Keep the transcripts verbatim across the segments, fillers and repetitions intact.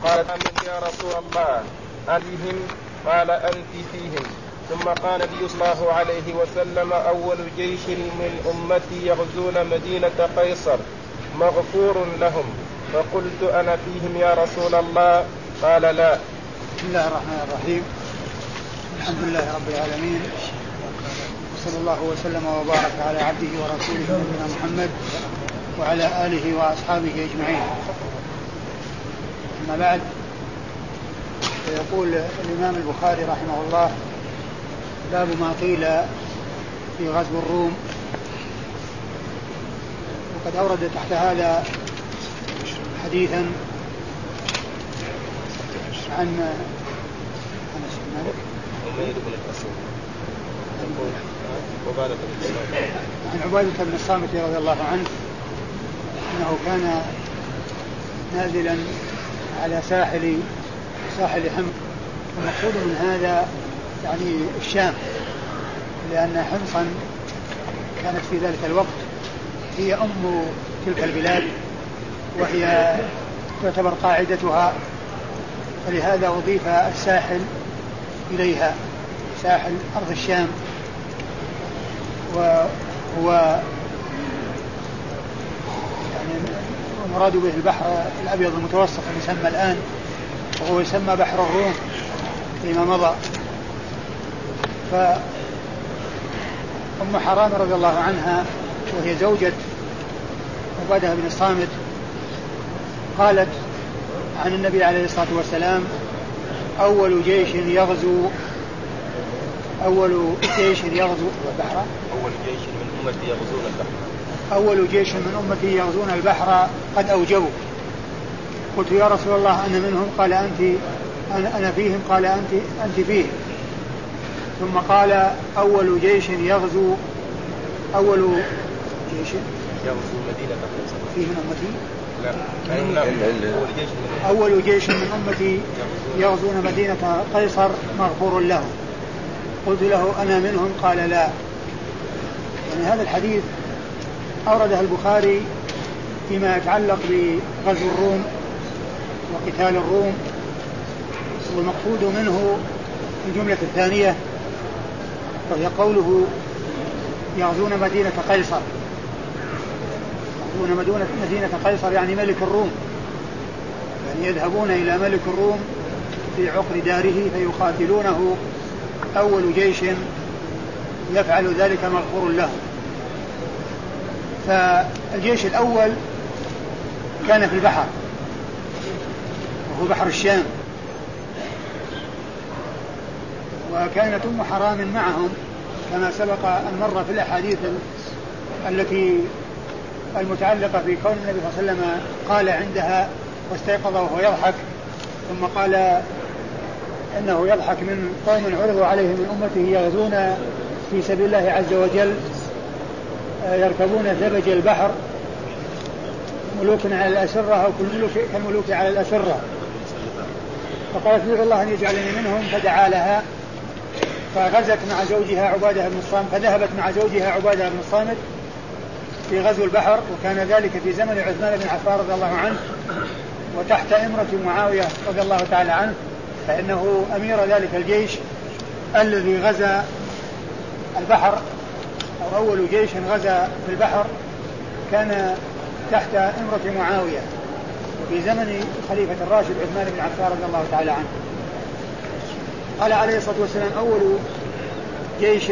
قالت آمنت يا رسول الله أفيهم؟ قال أنت فيهم. ثم قال النبي صلى الله عليه وسلم أول جيش من أمتي يغزون مدينة قيصر مغفور لهم. فقلت أنا فيهم يا رسول الله؟ قال لا. بسم الله الرحمن الرحيم. الحمد لله رب العالمين، وصلى الله وسلم وبارك على عبده ورسوله نبينا محمد وعلى آله وأصحابه أجمعين. أما بعد، فيقول الإمام البخاري رحمه الله: باب ما قيل في غزو الروم. وقد أورد تحت هذا حديثا عن عن عبادة بن الصامت رضي الله عنه أنه كان نازلا على ساحل ساحل حمص، والمقصود من هذا يعني الشام، لأن حمصا كانت في ذلك الوقت هي أم تلك البلاد وهي تعتبر قاعدتها، فلهذا أضيف الساحل إليها، ساحل أرض الشام. وهو يعني المراد به البحر الأبيض المتوسط المسمى الآن، وهو يسمى بحر الروم فيما مضى. فأم حرام رضي الله عنها وهي زوجة عبادة بن الصامت قالت عن النبي عليه الصلاة والسلام: أول جيش يغزو أول جيش يغزو البحر أول جيش من أمتي يغزون البحر أول جيش من أمتي يغزون البحر قد أوجبوا. قلت يا رسول الله أنا منهم؟ قال أنت أنا, أنا فيهم؟ قال أنت أنت فيهم. ثم قال: أول جيش يغزو أول جيش يغزو مدينة قيصر فيه من أمتي لا. أول جيش من أول جيش من أمتي يغزون مدينة قيصر مغفور له. قلت له أنا منهم؟ قال لا. يعني هذا الحديث أورده البخاري فيما يتعلق بغزو الروم وقتال الروم، والمقصود منه الجملة الثانية وهي قوله يغزون مدينة قيصر. يغزون مدينة قيصر يعني ملك الروم، يعني يذهبون إلى ملك الروم في عقر داره فيقاتلونه. أول جيش يفعل ذلك مغفور له. فالجيش الأول كان في البحر وهو بحر الشام، وكانت أم حرام معهم كما سبق أن مر في الأحاديث التي المتعلقة في كون النبي صلى الله عليه وسلم قال عندها واستيقظ وهو يضحك، ثم قال إنه يضحك من قوم عرضوا عليه من أمته يغزون في سبيل الله عز وجل، يركبون زبج البحر ملوك على الأسرة أو كالملوك على الأسرة. فقالت ادعو الله أن يجعلني منهم، فدعا لها فغزت مع زوجها عبادة بن الصامت، فذهبت مع زوجها عبادة بن الصامت في غزو البحر، وكان ذلك في زمن عثمان بن عفان رضي الله عنه وتحت إمرة معاوية رضي الله تعالى عنه، فإنه أمير ذلك الجيش الذي غزا البحر، أو أول جيش غزا في البحر كان تحت إمرة معاوية في زمن خليفة الراشد عثمان بن عفان رضي الله تعالى عنه. قال عليه الصلاة والسلام: أول جيش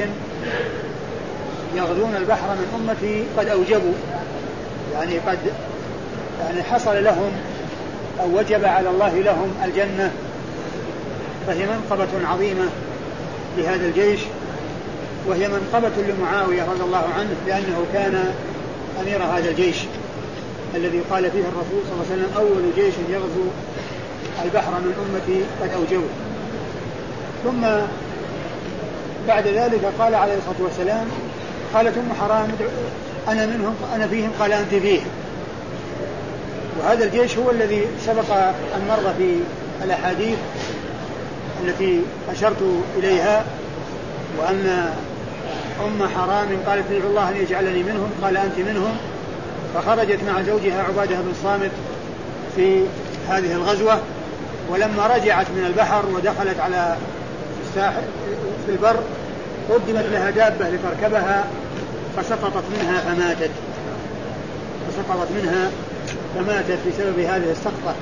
يغزون البحر من أمتي قد أوجبوا، يعني قد يعني حصل لهم أو وجب على الله لهم الجنة، فهي منقبة عظيمة لهذا الجيش، وهي منقبة لمعاوية رضي الله عنه لأنه كان أمير هذا الجيش الذي قال فيه الرسول صلى الله عليه وسلم: أول جيش يغزو البحر من أمتي قد أوجبوا. ثم بعد ذلك قال عليه الصلاة والسلام: قالت أم حرام أنا منهم؟ أنا فيهم؟ قال أنت فيهم. وهذا الجيش هو الذي سبق أن مر في الأحاديث التي أشرت إليها، وأن أم حرام قالت ادعو الله أن يجعلني منهم، قال أنت منهم، فخرجت مع زوجها عبادة بن الصامت في هذه الغزوة ولما رجعت من البحر ودخلت على الساحل في البر قدمت لها دابة لتركبها فسقطت منها فماتت فسقطت منها فماتت بسبب هذه السقطة.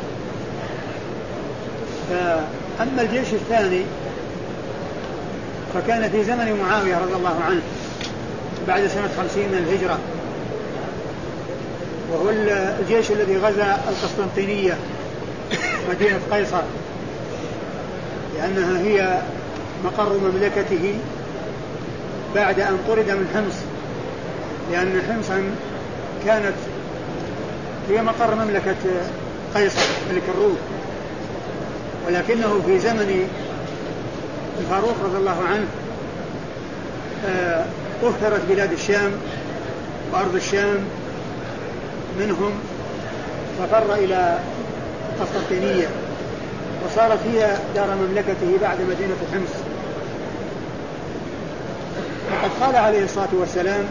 فأما الجيش الثاني فكان في زمن معاوية رضي الله عنه بعد سنة خمسين من الهجرة، وهو الجيش الذي غزا القسطنطينية مدينة قيصر لأنها هي مقر مملكته بعد أن طرد من حمص، لأن حمصا كانت هي مقر مملكة قيصر ملك الروم، ولكنه في زمن الفاروق رضي الله عنه طهرت بلاد الشام وأرض الشام منهم ففر إلى القسطنطينية وصارت هي دار مملكته بعد مدينة حمص. وقد قال عليه الصلاة والسلام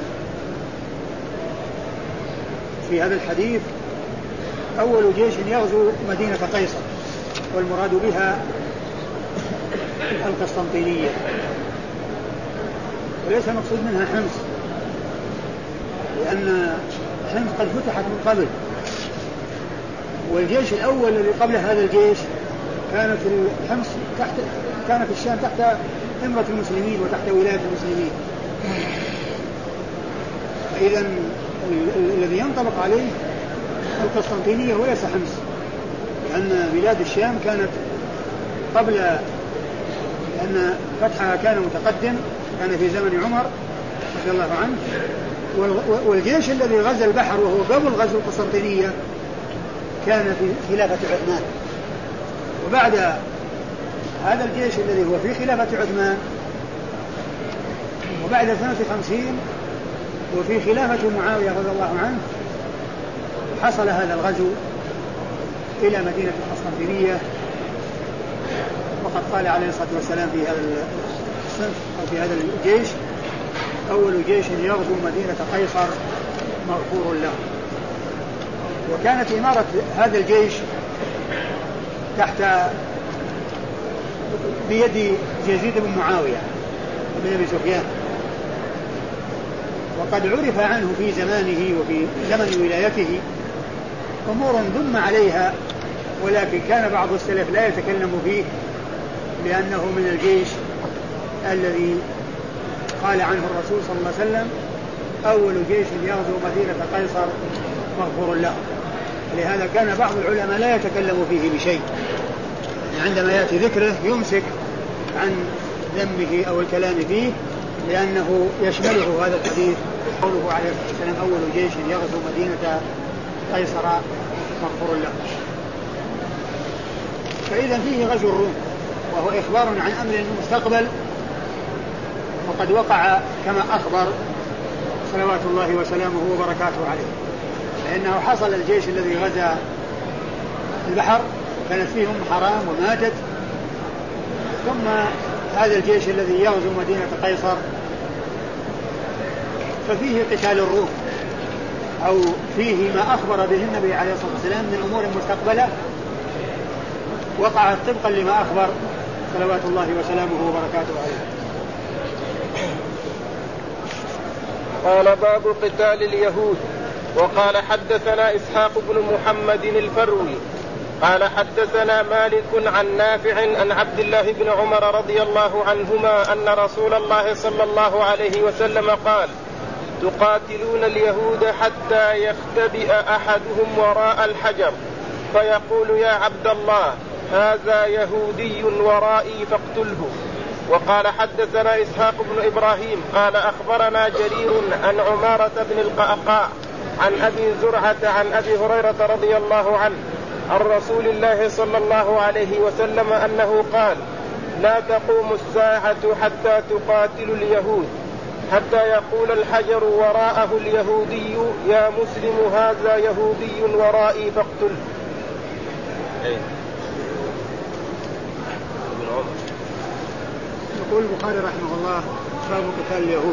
في هذا الحديث أول جيش يغزو مدينة قيصر، والمراد بها القسطنطينية، وليس المقصود منها حمص، لأن حمص قد فتحت من قبل، والجيش الأول الذي قبل هذا الجيش كانت حمص تحت كانت الشام تحت إمرة المسلمين وتحت ولاية المسلمين. فإذا الذي ينطبق عليه القسطنطينية وليس حمص، لأن بلاد الشام كانت قبل، لأن فتحها كان متقدم، كان في زمن عمر رضي الله عنه، والجيش الذي غزا البحر وهو قبل غزو القسطنطينية كان في خلافة عثمان. وبعد هذا الجيش الذي هو في خلافة عثمان وبعد سنة خمسين وفي خلافة معاوية رضي الله عنه حصل هذا الغزو إلى مدينة القسطنطينية. وقد قال عليه الصلاة والسلام في هذا الصنف أو في هذا الجيش أول جيش يغزو مدينة قيصر مغفور له. وكانت إمارة هذا الجيش تحت بيد يزيد بن معاوية بن أبي سفيان، وقد عرف عنه في زمانه وفي زمن ولايته أمور ذم عليها، ولكن كان بعض السلف لا يتكلم فيه لأنه من الجيش الذي قال عنه الرسول صلى الله عليه وسلم أول جيش يغزو مدينة قيصر مغفور له. لهذا كان بعض العلماء لا يتكلم فيه بشيء، عندما يأتي ذكره يمسك عن ذمه أو الكلام فيه، لأنه يشمله هذا الحديث قوله عليه الصلاة والسلام أول جيش يغزو مدينة قيصر مغفور له. فإذا فيه غزو الروم وهو إخبار عن أمر مستقبل، وقد وقع كما أخبر صلوات الله وسلامه وبركاته عليه، لأنه حصل الجيش الذي غزا البحر كانت فيهم حرام وماتت، ثم هذا الجيش الذي يغزو مدينة قيصر ففيه قتال الروم أو فيه ما أخبر به النبي عليه الصلاة والسلام من أمور مستقبلة وقعت طبقا لما أخبر صلوات الله وسلامه وبركاته عليه. قال باب قتال اليهود. وقال حدثنا إسحاق بن محمد الفروي قال حدثنا مالك عن نافع عن عبد الله بن عمر رضي الله عنهما أن رسول الله صلى الله عليه وسلم قال تقاتلون اليهود حتى يختبئ أحدهم وراء الحجر فيقول يا عبد الله هذا يهودي ورائي فاقتله. وقال حدثنا إسحاق بن إبراهيم قال أخبرنا جرير عن عمارة بن القعقاع عن أبي زرعة عن أبي هريرة رضي الله عنه عن رسول الله صلى الله عليه وسلم أنه قال لا تقوم الساعة حتى تقاتل اليهود حتى يقول الحجر وراءه اليهودي يا مسلم هذا يهودي ورائي فاقتله. يقول البخاري رحمه الله باب قتال اليهود،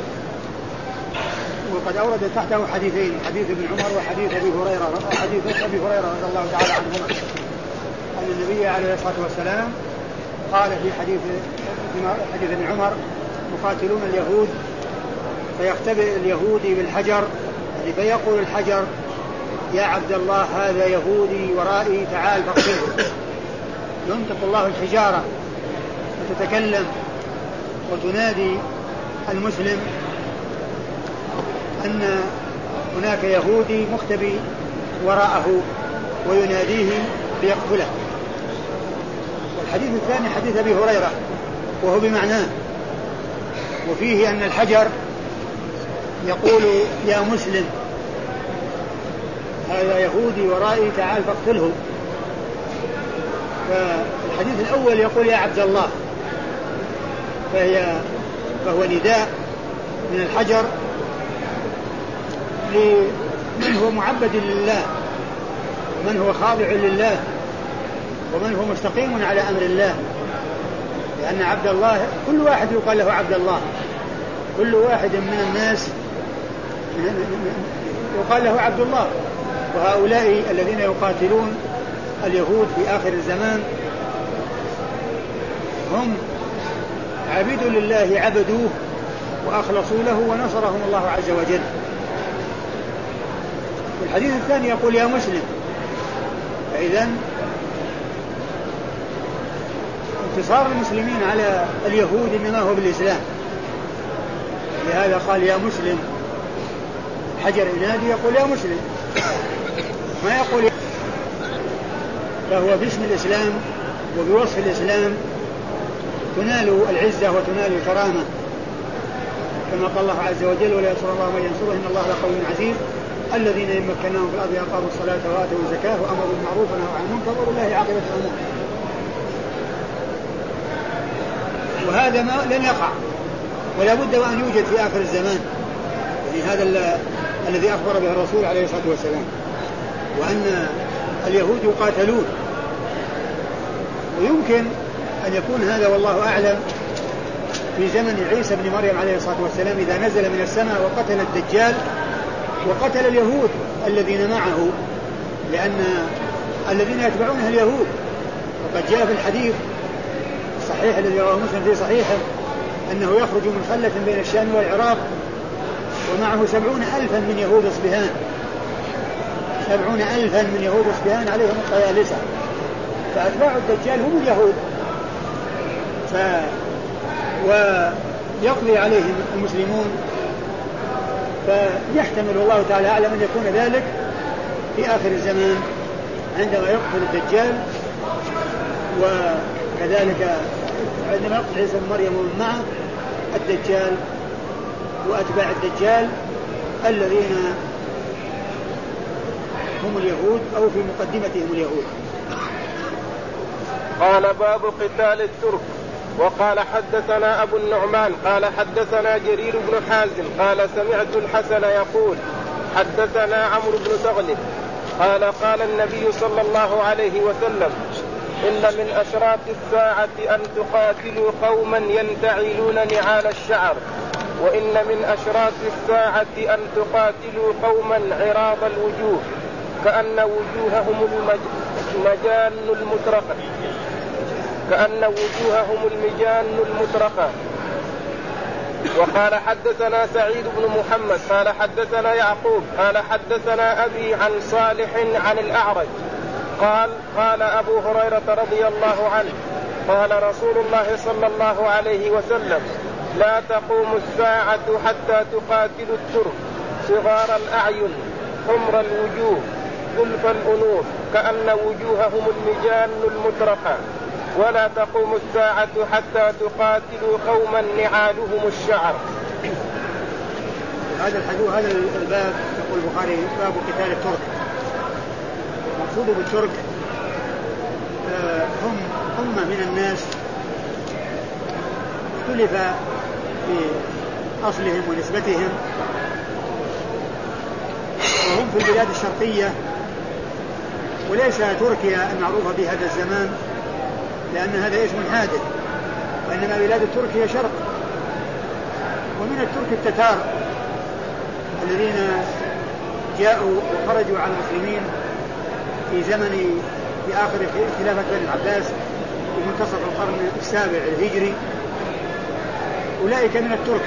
وقد أورد تحته حديثين، حديث ابن عمر وحديث أبي هريرة وحديث أبي هريرة رضي الله تعالى عنهما. أن النبي عليه الصلاة والسلام قال في حديث حديث ابن عمر مقاتلون اليهود فيختبئ اليهودي بالحجر يعني فيقول الحجر يا عبد الله هذا يهودي ورائي تعال فاقتله. ينطق الله الحجارة وتتكلم وتنادي المسلم أن هناك يهودي مختبي وراءه ويناديه ليقتله. والحديث الثاني حديث أبي هريرة وهو بمعناه وفيه أن الحجر يقول يا مسلم هذا يهودي ورائي تعال فاقتله. فالحديث الأول يقول يا عبد الله فهي فهو نداء من الحجر لمن هو معبد لله ومن هو خاضع لله ومن هو مستقيم على أمر الله لأن عبد الله كل واحد يقال له عبد الله كل واحد من الناس يقال له عبد الله. وهؤلاء الذين يقاتلون اليهود في آخر الزمان هم عبيد لله عبدوه وأخلصوا له ونصرهم الله عز وجل. والحديث الثاني يقول يا مسلم فإذن انتصار المسلمين على اليهود إنما هو بالإسلام. لهذا قال يا مسلم حجر ينادي يقول يا مسلم ما يقول فهو باسم الإسلام وبوصف الإسلام تنال العزة وتنال الكرامة كما قال الله عز وجل ولا ينصر الله من ينصره إن الله لقوي عزيز الذين إن مكناهم في الأرض أقاموا الصلاة وآتوا الزكاة وأمروا بالمعروف ونهوا عن المنكر ولله عاقبة الأمور. وهذا ما لن يقع ولا بد وأن يوجد في آخر الزمان يعني هذا الذي أخبر به الرسول عليه الصلاة والسلام وأن اليهود يقاتلون ويمكن أن يكون هذا والله أعلم في زمن عيسى بن مريم عليه الصلاة والسلام إذا نزل من السماء وقتل الدجال وقتل اليهود الذين معه لأن الذين يتبعونه اليهود. وقد جاء في الحديث الصحيح الذي رواه مسلم في صحيحه أنه يخرج من خلة بين الشام والعراق ومعه سبعون ألفا من يهود اصبهان سبعون ألفا من يهود اصبهان عليهم الطيالسة فأتباع الدجال هم اليهود ف... ويقضي عليهم المسلمون فيحتمل الله تعالى أعلم أن يكون ذلك في آخر الزمان عندما يقتل الدجال وكذلك عندما يقتل عيسى بن مريم ومن معه الدجال وأتباع الدجال الذين هم اليهود أو في مقدمتهم اليهود. قال باب قتال الترك. وقال حدثنا أبو النعمان قال حدثنا جرير بن حازم قال سمعت الحسن يقول حدثنا عمرو بن تغلب قال قال النبي صلى الله عليه وسلم إن من أشراط الساعة أن تقاتلوا قوما ينتعلون نعال الشعر وإن من أشراط الساعة أن تقاتلوا قوما عراض الوجوه كأن وجوههم المجان المطرقة كأن وجوههم المجان المطرقة. وقال حدثنا سعيد بن محمد قال حدثنا يعقوب قال حدثنا أبي عن صالح عن الأعرج قال قال أبو هريرة رضي الله عنه قال رسول الله صلى الله عليه وسلم لا تقوم الساعة حتى تقاتل الترك صغار الأعين حمر الوجوه زلف الأنوف كأن وجوههم المجان المطرقة ولا تقوم الساعة حتى تقاتلوا قوما نعالهم الشعر. هذا الحديث هذا الباب يقول البخاري باب قتال الترك. المقصود بالترك هم أمة من الناس اختلف في أصلهم ونسبتهم وهم في البلاد الشرقية وليس تركيا المعروفة بهذا الزمان لأن هذا اسم حادث وإنما بلاد التركية شرق ومن الترك التتار الذين جاءوا وخرجوا على المسلمين في زمن في آخر خلافة بني العباس في منتصف القرن السابع الهجري. أولئك من الترك،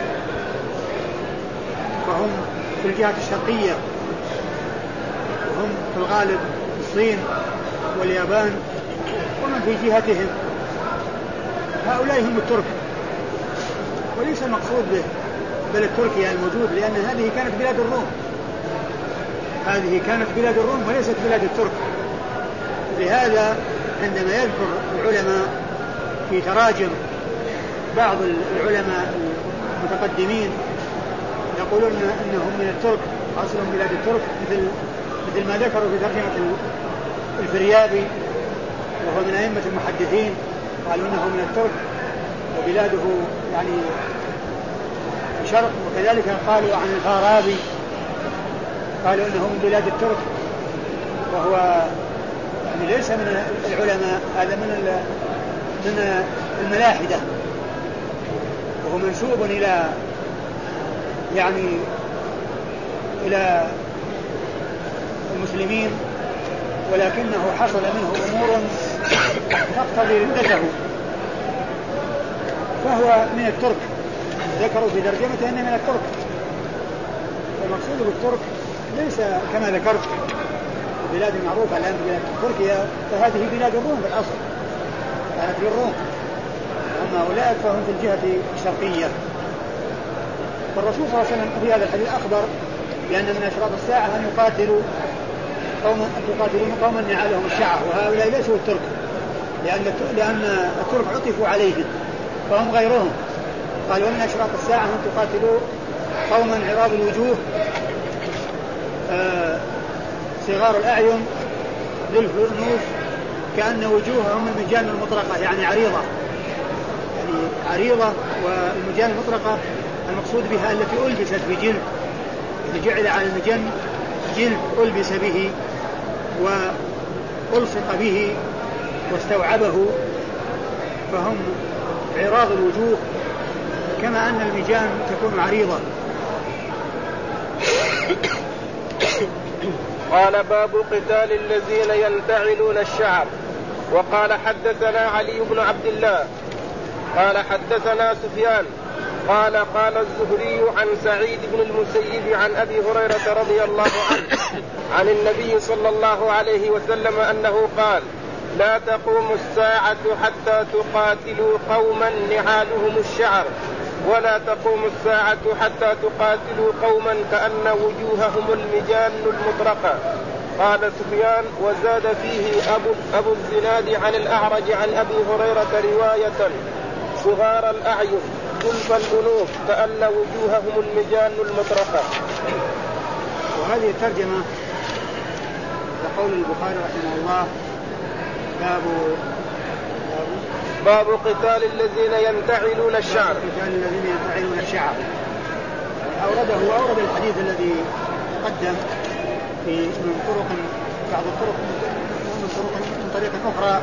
وهم في الجهة الشرقية، وهم في الغالب الصين واليابان ومن في جهتهم، هؤلاء هم الترك، وليس المقصود به بلد تركيا الموجود، لأن هذه كانت بلاد الروم، هذه كانت بلاد الروم وليست بلاد الترك. لهذا عندما يذكر العلماء في تراجم بعض العلماء المتقدمين يقولون أنهم من الترك، أصلهم بلاد الترك، مثل مثل ما ذكروا في ترجمة الفريابي وهو من أئمة المحدثين، قالوا أنه من الترك وبلاده يعني شرق. وكذلك قالوا عن الفارابي، قالوا أنه من بلاد الترك، وهو يعني ليس من العلماء، هذا من من الملاحدة، وهو منسوب إلى يعني إلى المسلمين، ولكنه حصل منه أمور تقتضي ردته، فهو من الترك. ذكروا في ترجمته أنه من الترك. المقصود بالترك ليس كما ذكرت بلاد معروفة الآن بلاد تركيا، فهذه بلاد الروم بالأصل، كانت في الروم، أما أولئك فهم في الجهة الشرقية. والرسول صلى الله عليه وسلم في هذا الحديث أخبر بأن من أشراط الساعة أن يقاتلوا قوما أن تقاتلون قوما نعالهم الشعر، وهؤلاء ليسوا الترك، لأن لأن الترك عطفوا عليهم فهم غيرهم. قالوا من أشراط الساعة أن تقاتلوا قوما عراض الوجوه آه صغار الأعين للفرنوس كأن وجوههم المجان المطرقة، يعني عريضة، يعني عريضة. والمجان المطرقة المقصود بها التي ألبست بجلد، جعل على المجن جلد ألبس به وألصق به واستوعبه، فهم عراض الوجوه كما أن المجان تكون عريضة. قال باب قتال الذين ينتعلون الشعر. وقال حدثنا علي بن عبد الله قال حدثنا سفيان قال قال الزهري عن سعيد بن المسيب عن أبي هريرة رضي الله عنه عن النبي صلى الله عليه وسلم أنه قال لا تقوم الساعة حتى تقاتلوا قوما نعالهم الشعر، ولا تقوم الساعة حتى تقاتلوا قوما كأن وجوههم المجان المطرقة. قال سفيان وزاد فيه أبو, أبو الزناد عن الأعرج عن أبي هريرة رواية صغار الأعين كلف الأنوف كأن وجوههم المجان المطرقة. وهذه الترجمة لقول البخاري رحمه الله باب باب قتال الذين ينتعلون الشعر. قتال الذين ينتعلون الشعر أورده وأورد الحديث الذي تقدم في من طرق بعض الطرق من طرق من طريق أخرى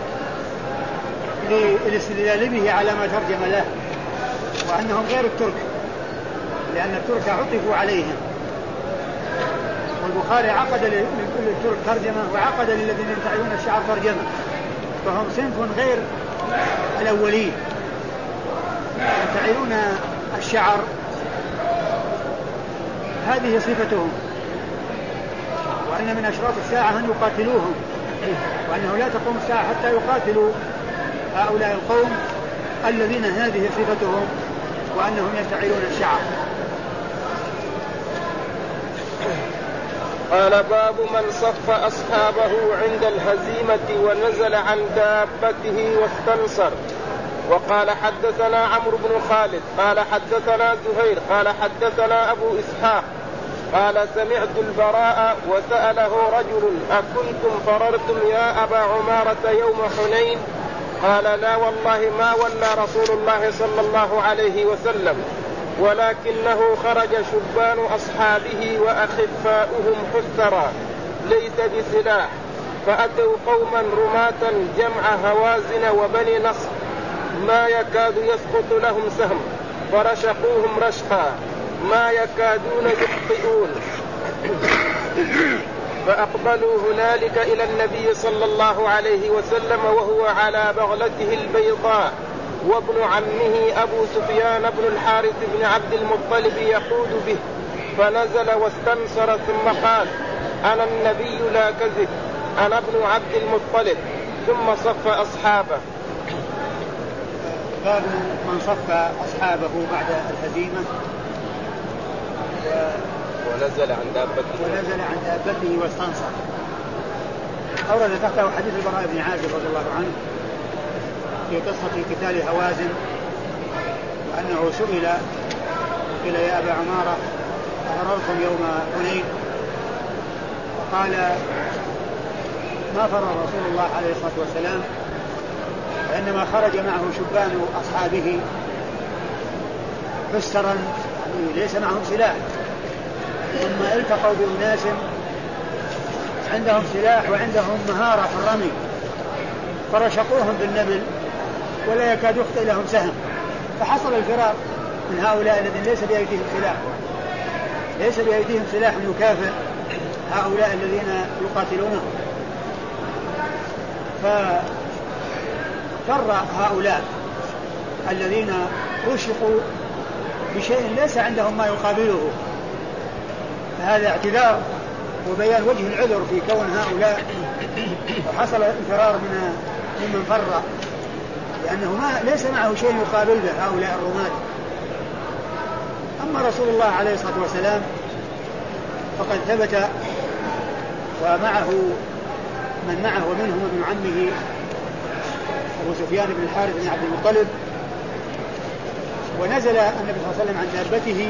للاستدلال به على ما ترجم له، وأنهم غير الترك، لأن الترك عطفوا عليهم، والبخاري عقد لكل الترك ترجمة وعقد للذين ينتعلون الشعر ترجمة، فهم صنف غير الأولين. ينتعلون الشعر هذه صفتهم، وأن من أشراط الساعة أن يقاتلوهم، وأنه لا تقوم الساعة حتى يقاتلوا هؤلاء القوم الذين هذه صفتهم وأنهم ينتعلون الشعر. قال باب من صف أصحابه عند الهزيمة ونزل عن دابته واستنصر. وقال حدثنا عمرو بن خالد قال حدثنا زهير قال حدثنا أبو إسحاق قال سمعت البراء وسأله رجل أكنتم فررتم يا أبا عمارة يوم حنين؟ قال لا والله ما ولى رسول الله صلى الله عليه وسلم، ولكنه خرج شبان أصحابه وأخفاؤهم حسرا ليس بسلاح، فأتوا قوما رماة جمع هوازن وبني نصر ما يكاد يسقط لهم سهم، فرشقوهم رشقا ما يكادون يخطئون. فأقبلوا هنالك إلى النبي صلى الله عليه وسلم وهو على بغلته البيضاء وابن عمه أبو سفيان بن الحارث بن عبد المطلب يقود به، فنزل واستنصر ثم قال: أنا النبي لا كذب، أنا ابن عبد المطلب، ثم صف أصحابه. باب من صف أصحابه بعد الهزيمة و... ونزل عن دابته ونزل عن دابته واستنصر. أورد تحته حديث البراء بن عازب رضي الله عنه في قصة قتال هوازن، وأنه سئل قيل: يا أبا عمارة أفررتم يوم حنين؟ وقال: ما فرر رسول الله عليه الصلاة والسلام، وإنما خرج معه شبان أصحابه فسرا، يعني ليس معهم سلاح، ثم التقوا بأناس عندهم سلاح وعندهم مهارة في الرمي، فرشقوهم بالنبل ولا يكاد يخطئ لهم سهم، فحصل الفرار من هؤلاء الذين ليس بأيديهم سلاح ليس بأيديهم سلاح يكافئ هؤلاء الذين يقاتلونهم، ففر هؤلاء الذين رشقوا بشيء ليس عندهم ما يقابله. فهذا اعتذار وبيان وجه العذر في كون هؤلاء، وحصل الفرار من ممن فر لأنه ما ليس معه شيء يقابل به هؤلاء الرماة. أما رسول الله عليه الصلاة والسلام فقد ثبت ومعه من معه ومنهم ابن عمه أبو سفيان بن الحارث بن عبد المطلب، ونزل النبي صلى الله عليه وسلم عن دابته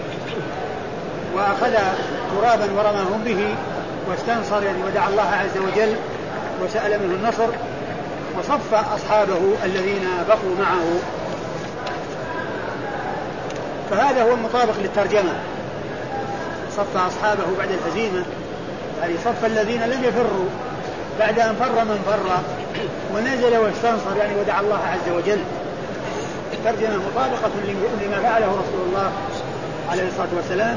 وأخذ ترابا ورماهم به واستنصر، يعني ودعا الله عز وجل وسأل منه النصر، وصف أصحابه الذين بقوا معه. فهذا هو المطابق للترجمة، صف أصحابه بعد الهزيمة، يعني صف الذين لم يفروا بعد أن فر من فر، ونزل واستنصر، يعني ودعا الله عز وجل. الترجمة مطابقة لما فعله رسول الله عليه الصلاة والسلام،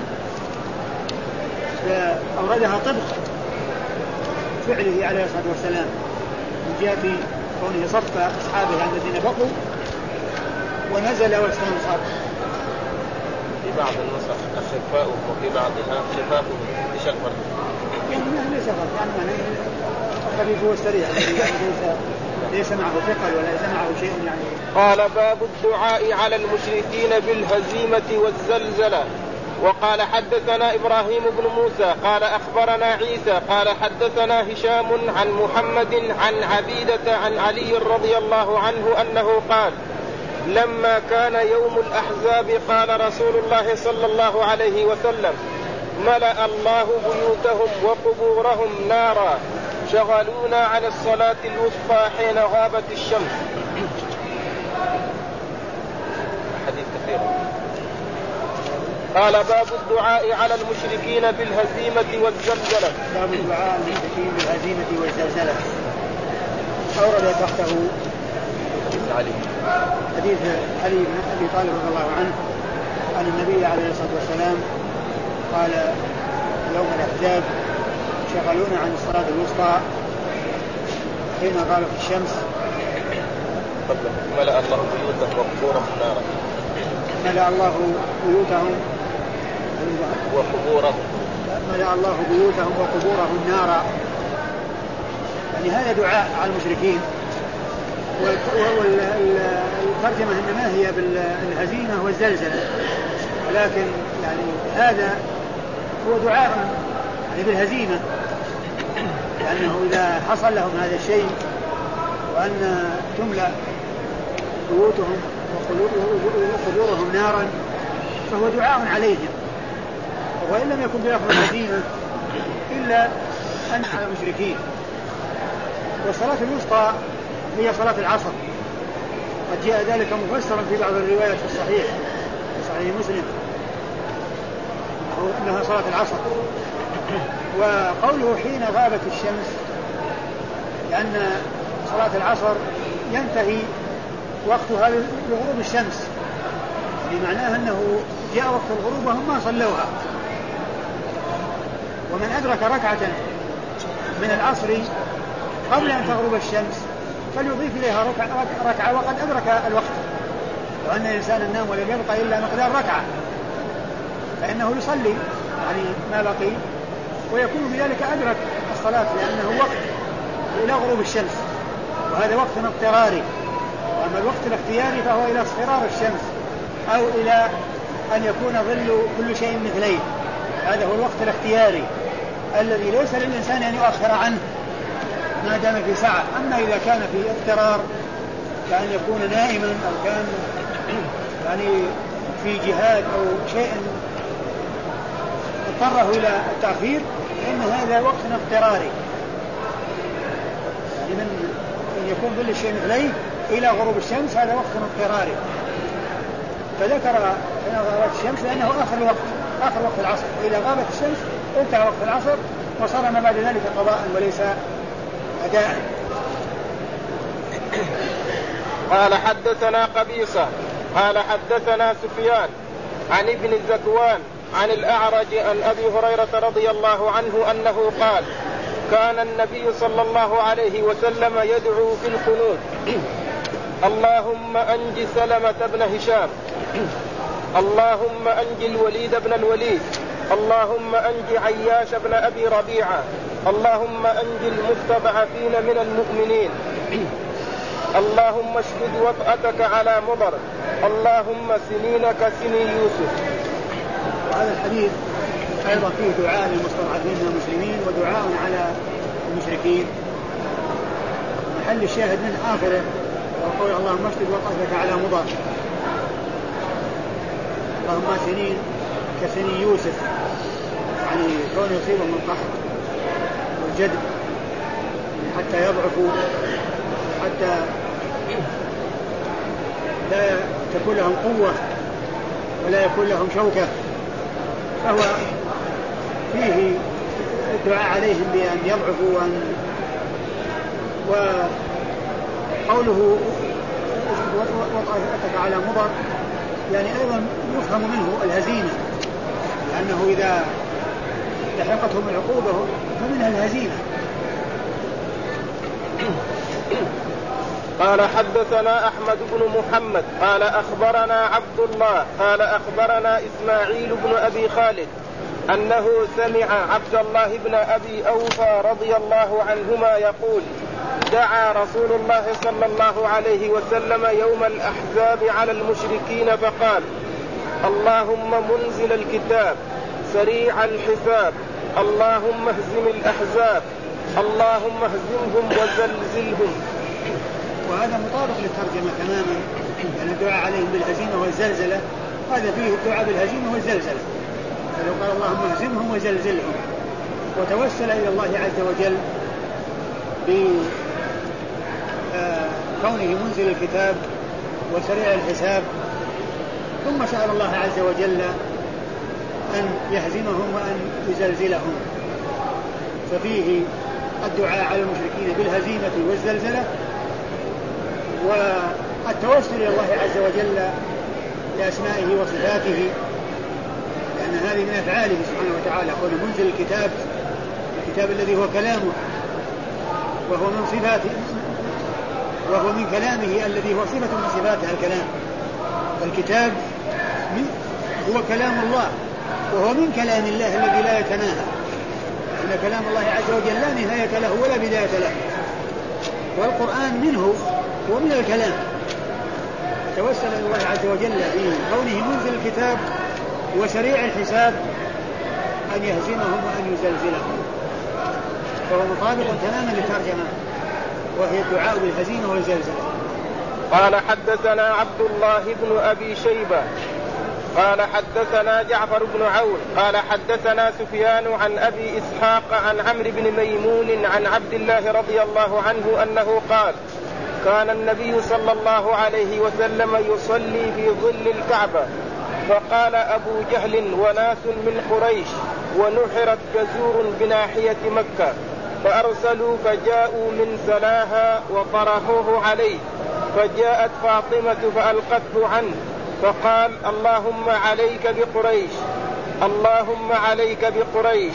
أوردها طبق فعله عليه الصلاة والسلام من جهة كونه صف أصحابه الذين بقوا ونزل واستنصر. في بعض النسخ أخفاؤه وفي بعضها خفافه بشكل يعني ليس فرق، يعني الخفيف هو السريع، يعني ليس معه ثقل ولا ليس معه شيء. يعني قال: باب الدعاء على المشركين بالهزيمة والزلزلة. وقال: حدثنا إبراهيم بن موسى قال أخبرنا عيسى قال حدثنا هشام عن محمد عن عبيدة عن علي رضي الله عنه أنه قال: لما كان يوم الأحزاب قال رسول الله صلى الله عليه وسلم: ملأ الله بيوتهم وقبورهم نارا، شغلونا عن الصلاة الوسطى حين غابت الشمس. حديث كثير. قال: باب الدعاء على المشركين بالهزيمة والزلزلة. باب الدعاء على المشركين بالهزيمة والزلزلة. أورد تحته علي حديث علي بن أبي طالب رضي الله عنه عن النبي عليه الصلاة والسلام قال: يوم الأحزاب شغلونا عن الصلاة الوسطى حين غابت الشمس. ملأ الله بيوتهم وقبورهم نارا. ملأ الله بيوتهم وقبورهم ملأ الله بيوتهم وقبورهم نارا. يعني هذا دعاء على المشركين، والترجمة إنما هي بالهزيمة والزلزلة، ولكن يعني هذا هو دعاء يعني بالهزيمة، لأنه إذا حصل لهم هذا الشيء وأن تملأ بيوتهم وقبورهم نارا فهو دعاء عليهم، وإن لم يكن بلفظ الهزيمة إلا أن على المشركين. والصلاة الوسطى هي صلاة العصر، قد جاء ذلك مفسرا في بعض الروايات في الصحيح في صحيح مسلم أنها صلاة العصر. وقوله حين غابت الشمس لأن صلاة العصر ينتهي وقتها لغروب الشمس، بمعناه أنه جاء وقت الغروب وهم ما صلوها، ومن أدرك ركعة من العصر قبل أن تغرب الشمس فليضيف إليها ركعة وقد أدرك الوقت، وأن الإنسان نام ولم يبقى إلا مقدار ركعة فإنه يصلي يعني ما بقي ويكون بذلك أدرك الصلاة، لأنه وقت إلى غروب الشمس وهذا وقت اضطراري. أما الوقت الاختياري فهو إلى اصفرار الشمس أو إلى أن يكون ظل كل شيء مثليه، هذا هو الوقت الاختياري الذي ليس للإنسان أن يؤخر عنه ما دام في ساعة. أما إذا كان في اضطرار كأن يكون نائما أو كان يعني في جهاد أو شيء اضطره إلى التأخير فإن هذا وقت اضطراري، يعني من أن يكون ظل الشيء مثليه إلى غروب الشمس هذا وقت اضطراري. فذكر حين غابت الشمس لأنه آخر الوقت آخر وقت العصر، وإذا غابت الشمس انتهى وقت العصر وصار ما بعد ذلك قضاء وليس أداء. قال حدثنا قبيصة قال حدثنا سفيان عن ابن الزكوان عن الأعرج عن أبي هريرة رضي الله عنه أنه قال كان النبي صلى الله عليه وسلم يدعو في القنوت اللهم أنج سلمة بن هشام، اللهم أنج الوليد بن الوليد، اللهم أنج عياش بن أبي ربيعة، اللهم أنج المستضعفين من المؤمنين، اللهم اشدد وطأتك على مضر، اللهم سنينك سني يوسف. وهذا الحديث أيضا فيه دعاء للمستضعفين من المسلمين ودعاء على المشركين. محل الشاهد من آخره وقول اللهم اشدد وطأتك على مضر، اللهم سنين كسني يوسف، يعني كون يصيبهم القحط والجدب حتى يضعفوا حتى لا تكون لهم قوة ولا يكون لهم شوكة، فهو فيه الدعاء عليهم بأن يضعفوا وأن وقوله وطأتك على مضر يعني أيضا يفهم منه الهزيمة، لأنه إذا لحقتهم العقوبة فمنها الهزيمة. قال حدثنا أحمد بن محمد قال أخبرنا عبد الله قال أخبرنا إسماعيل بن أبي خالد أنه سمع عبد الله بن أبي أوفى رضي الله عنهما يقول دعا رسول الله صلى الله عليه وسلم يوم الأحزاب على المشركين فقال اللهم منزل الكتاب سريع الحساب اللهم اهزم الأحزاب اللهم اهزمهم وزلزلهم. وهذا مطابق للترجمة تماما، أن الدعاء عليهم بالهزيمة والزلزلة هذا فيه الدعاء بالهزيمة والزلزلة، فلو قال اللهم اهزمهم وزلزلهم وتوسل إلى الله عز وجل بكونه منزل الكتاب وسريع الحساب، ثم سأل الله عز وجل أن يهزمهم وأن يزلزلهم، ففيه الدعاء على المشركين بالهزيمة والزلزلة والتوسل إلى الله عز وجل لأسمائه وصفاته، لأن هذه من أفعاله سبحانه وتعالى، قول منزل الكتاب الكتاب الذي هو كلامه وهو من صفاته وهو من كلامه الذي هو صفة من صفاته الكلام، الكتاب هو كلام الله وهو من كلام الله الذي لا يتناهى، إن كلام الله عز وجل لا نهاية له ولا بداية له، والقرآن منه ومن الكلام. توسل إلى الله عز وجل بكونه منزل الكتاب وسريع الحساب أن يهزمهم وأن يزلزلهم، فهو مطابق تماما للترجمة وهي الدعاء بالهزيمة والزلزلة. قال حدثنا عبد الله بن أبي شيبة قال حدثنا جعفر بن عون قال حدثنا سفيان عن أبي إسحاق عن عمرو بن ميمون عن عبد الله رضي الله عنه أنه قال كان النبي صلى الله عليه وسلم يصلي في ظل الكعبة فقال أبو جهل وناس من قريش ونحرت جزور بناحية مكة فأرسلوا فجاءوا من سلاها وطرحوه عليه فجاءت فاطمة فألقته عنه فقال اللهم عليك بقريش اللهم عليك بقريش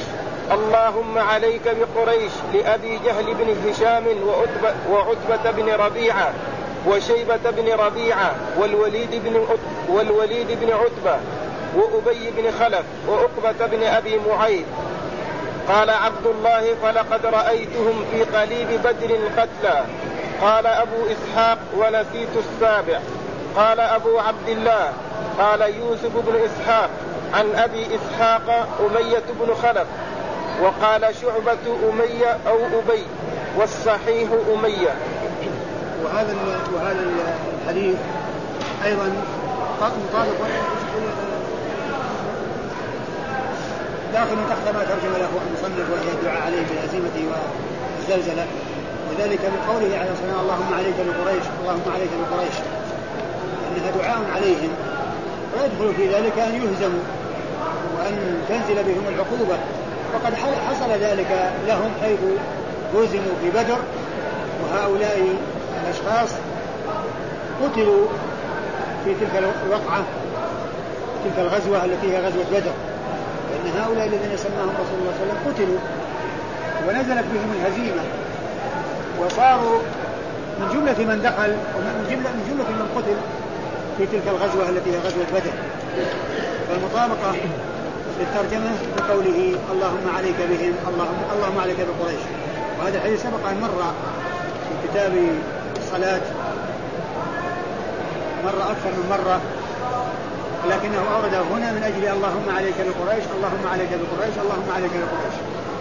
اللهم عليك بقريش لأبي جهل بن هشام وعتبة, وعتبة بن ربيعة وشيبة بن ربيعة والوليد بن, والوليد بن عتبة وأبي بن خلف وعقبة بن أبي معيط. قال عبد الله فلقد رأيتهم في قليب بدر قتلى. قال أبو إسحاق ونسيت السابع. قال أبو عبد الله قال يوسف بن إسحاق عن أبي إسحاق أمية بن خلف. وقال شعبة أمية أو أبي والصحيح أمية. وهذا وهذا الحديث أيضا مطابق داخل تحت ما ترجم له المصنف وهي الدعاء عليه بالهزيمة والزلزلة، وذلك من قوله عليه الصلاة والسلام اللهم عليك بقريش اللهم عليك بقريش، أنها دعاء عليهم ويدخل في ذلك أن يهزموا وأن تنزل بهم العقوبة، وقد حصل ذلك لهم حيث هزموا في بدر، وهؤلاء الأشخاص قتلوا في تلك الوقعة تلك الغزوة التي هي غزوة بدر، لأن هؤلاء الذين سماهم رسول الله صلى الله عليه وسلم قتلوا ونزلت بهم الهزيمة وصاروا من جملة من دخل ومن جملة من جملة من قتل في تلك الغزوة التي هي غزوة بدر. فالمطابقة للترجمة بقوله اللهم عليك بهم اللهم, اللهم عليك بقريش. وهذا الحديث سبق أن مر في كتاب الصلاة مرة أكثر من مرة، لكنه أورده هنا من أجل اللهم عليك بقريش اللهم عليك بقريش اللهم عليك بقريش.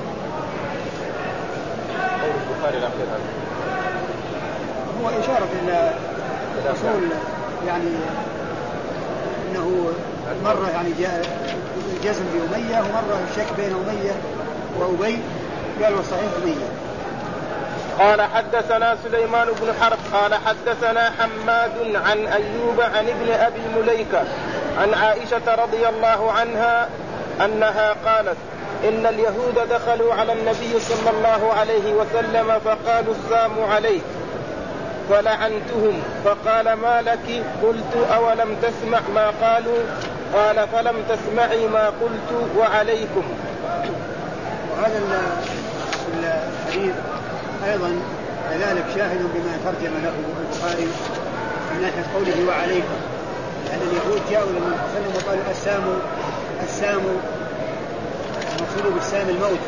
هو إشارة إلى الرسول يعني أنه مرة يعني جاء الجزم بأمية ومرة الشك بين أمية وأبي، قال والصحيح أمية. قال حدثنا سليمان بن حرب قال حدثنا حماد عن أيوب عن ابن أبي مليكة عن عائشة رضي الله عنها أنها قالت إن اليهود دخلوا على النبي صلى الله عليه وسلم فقالوا السلام عليك فلعنتهم فقال ما لك؟ قلت أولم تسمع ما قالوا؟ قال فلم تسمعي ما قلت وعليكم. وهذا الحديث أيضا كذلك شاهد بما ترجم له البخاري من ناحية قوله وعليكم، لأن اليهود جاءوا للنبي صلى الله عليه وسلم وقالوا السام السام المقصود بالسام الموت.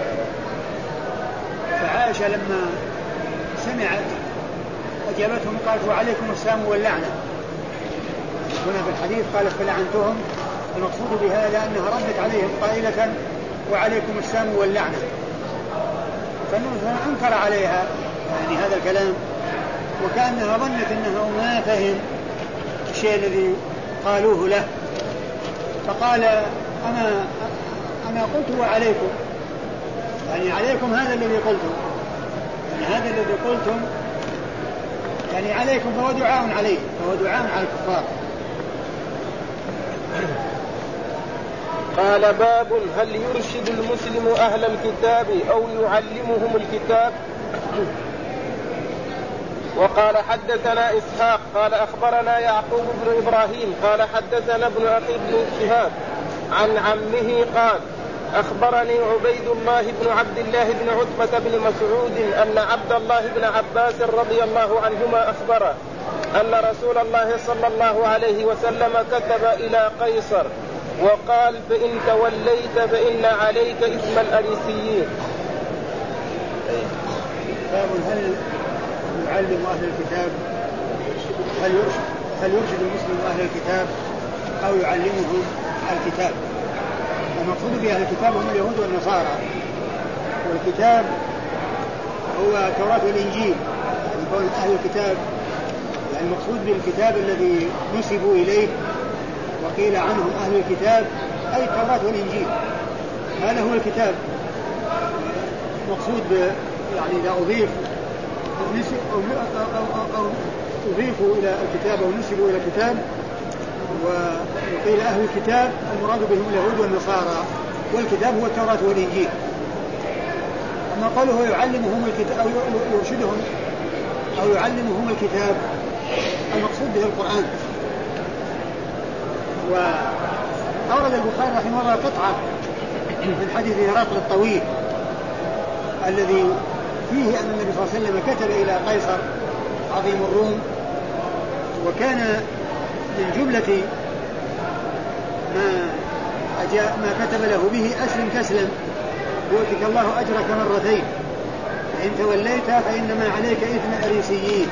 فعائشة لما سمعت أجابتهم قالت وعليكم السام واللعنة. هنا في الحديث قالت فلعنتهم، المقصود بهذا أنها ردت عليهم قائلة وعليكم السام واللعنة، فالنبي أنكر عليها يعني هذا الكلام، وكأنها ظنت أنه ما فهم الشيء الذي قالوه له، فقال أنا أنا قلت وعليكم، يعني عليكم هذا الذي قلتم، يعني هذا الذي قلتم يعني عليكم، فهو دعاء عليه، فهو دعاء على الكفار. قال باب هل يرشد المسلم أهل الكتاب أو يعلمهم الكتاب؟ وقال حدثنا إسحاق قال أخبرنا يعقوب بن إبراهيم قال حدثنا ابن أخي بن شهاب عن عمه قال أخبرني عبيد الله بن عبد الله بن عتبة بن مسعود أن عبد الله بن عباس رضي الله عنهما أخبره أن رسول الله صلى الله عليه وسلم كتب إلى قيصر وقال فإن توليت فإن عليك اسم الأريسيين. باب هل يعلم أهل الكتاب هل يرشد, هل يرشد المسلم أهل الكتاب أو يعلمهم الكتاب؟ المقصود بأهل الكتاب هم اليهود والنصارى، والكتاب هو التوراة والإنجيل، يعني قول أهل الكتاب يعني المقصود بالكتاب الذي نسبوا إليه وقيل عنهم أهل الكتاب أي التوراة والإنجيل، هذا هو الكتاب. مقصود يعني إذا أضيف أو, أو, أو أضيفوا إلى الكتاب أو نسبوا إلى الكتاب وقيل أهل الكتاب المراد بهم اليهود والنصارى، والكتاب هو التوراة والإنجيل. أما قوله يعلمهم الكتاب أو يرشدهم أو يعلمهم الكتاب المقصود به القرآن. وأورد البخاري رحمه الله قطعة من حديث هرقل الطويل الذي فيه أن النبي صلى الله عليه وسلم كتب إلى قيصر عظيم الروم، وكان من جملة ما أجاء ما كتب له به أسلم تسلم يؤتك الله أجرك مرتين فإن توليت فإنما عليك إثم الأريسيين.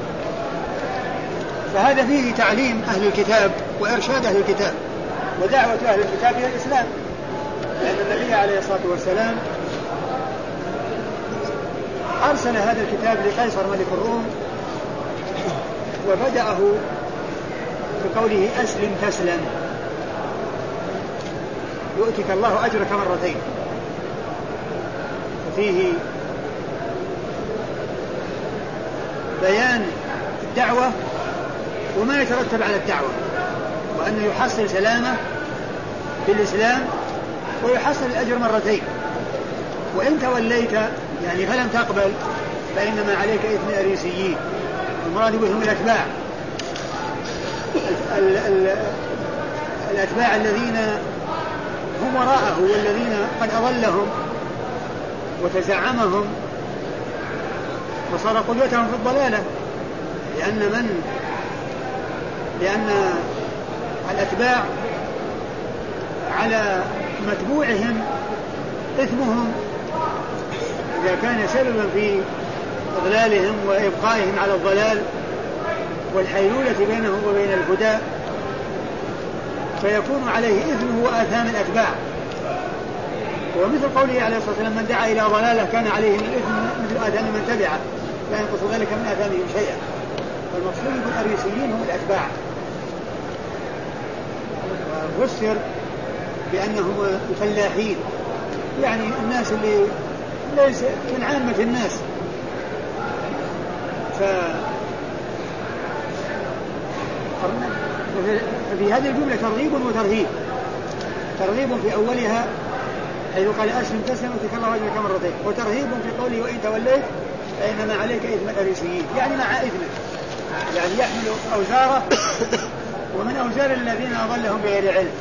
فهذا فيه تعليم أهل الكتاب وإرشاد أهل الكتاب ودعوة أهل الكتاب إلى الإسلام، لأن النبي عليه الصلاة والسلام أرسل هذا الكتاب لقيصر ملك الروم وبدأه بقوله أسلم تسلم يؤتك الله أجرك مرتين، ففيه بيان الدعوة وما يترتب على الدعوة، وأنه يحصل سلامة في الإسلام ويحصل الأجر مرتين، وإن توليت يعني فلم تقبل فإنما عليك إثم أريسيين، المراد بهم الأتباع ال ال الأتباع الذين هم وراءه والذين قد أضلهم وتزعمهم وصار قدوتهم في الضلالة، لأن من لأن الأتباع على متبوعهم إثمهم إذا كان سببا في إضلالهم وإبقائهم على الضلال والحيلولة بينهم وبين الهدى، فيكون عليه إثمه وآثام الأتباع. ومثل قوله عليه الصلاة والسلام من دعا إلى ضلالة كان عليه الإثم مثل آثام من تبعه لا ينقص ذلك من آثامهم شيئا. فالمقصود بالأريسيين هم الأتباع، وفسر بأنهم الفلاحين، يعني الناس اللي ليس من عامة الناس. ف ففي هذه الجملة ترغيب وترهيب، ترغيب في أولها حيث قال أسلم تسلم وتك الله أجرك مرتين، وترهيب في قوله وإن توليت فإنما عليك إثم الأريسيين، يعني مع إثمه، يعني يحمل أوزاره ومن أوزار الذين أضلهم بغير علم.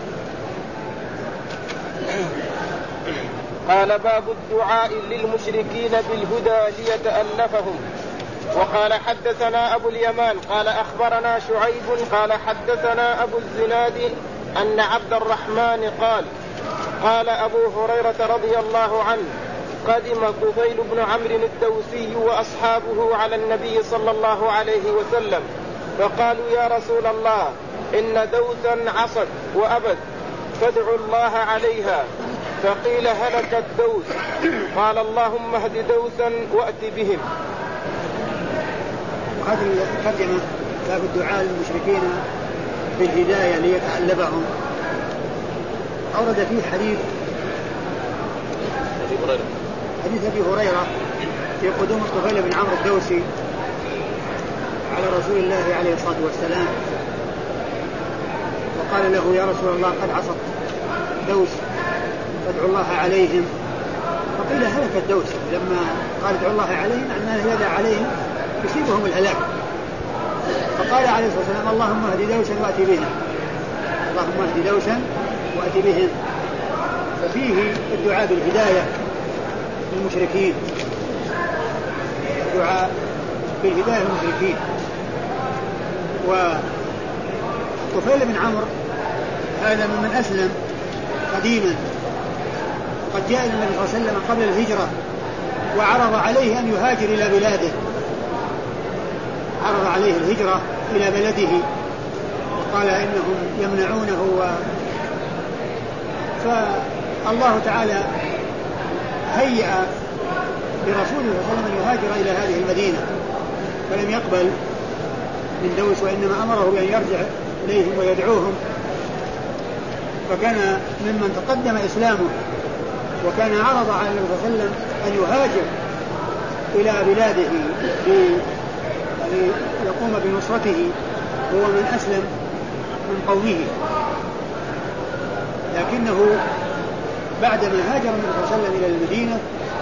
قال باب الدعاء للمشركين بالهدى ليتألفهم. وقال حدثنا أبو اليمان قال أخبرنا شعيب قال حدثنا أبو الزناد أن عبد الرحمن قال قال أبو هريرة رضي الله عنه قدم طفيل بن عمرو الدوسي وأصحابه على النبي صلى الله عليه وسلم فقالوا يا رسول الله إن دوسا عصت وأبت فادعوا الله عليها، فقيل هلك الدوس، قال اللهم اهد دوسا وأت بهم. هذه الترجمة باب الدعاء للمشركين بالهداية ليتألفهم. أورد فيه حديث حديث أبي هريرة في قدوم الطفيل بن عمرو الدوسي على رسول الله عليه الصلاة والسلام، وقال له يا رسول الله قد عصت دوس فادعوا الله عليهم، فقيل هلك الدوس. لما قال ادعوا الله عليهم أنه يدعى عليهم يصيبهم الهلاك، فقال عليه الصلاة والسلام اللهم اهد دوسا وأتي بهم، اللهم اهد دوسا وأتي بهم. ففيه الدعاء بالهداية للمشركين، الدعاء بالهداية للمشركين. وطفيل بن عمرو هذا ممن أسلم قديما، قد جاء النبي صلى الله عليه وسلم قبل الهجرة وعرض عليه أن يهاجر إلى بلاده، عرض عليه الهجرة إلى بلده وقال إنهم يمنعونه و... فالله تعالى هيأ برسوله صلى الله عليه وسلم أن يهاجر إلى هذه المدينة، فلم يقبل من دوس وإنما أمره بأن يرجع إليهم ويدعوهم، فكان ممن تقدم إسلامه وكان عرض على النبي صلى الله عليه وسلم أن يهاجر إلى بلاده ليقوم بنصرته هو من أسلم من قومه، لكنه بعدما هاجر النبي صلى الله عليه وسلم إلى المدينة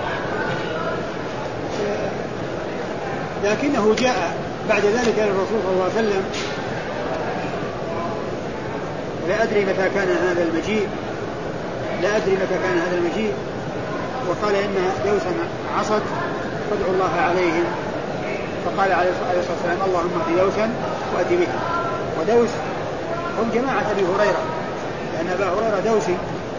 لكنه جاء بعد ذلك إلى الرسول صلى الله عليه وسلم، لا أدري متى كان هذا المجيء، لا أدري متى كان هذا المجيء. وقال إن دوسا عصت فادعوا الله عليهم، فقال عليه الصلاة والسلام اللهم اهد دوسا وأت بهم. ودوس هم جماعة أبي هريرة، لأن أبا هريرة دوسي.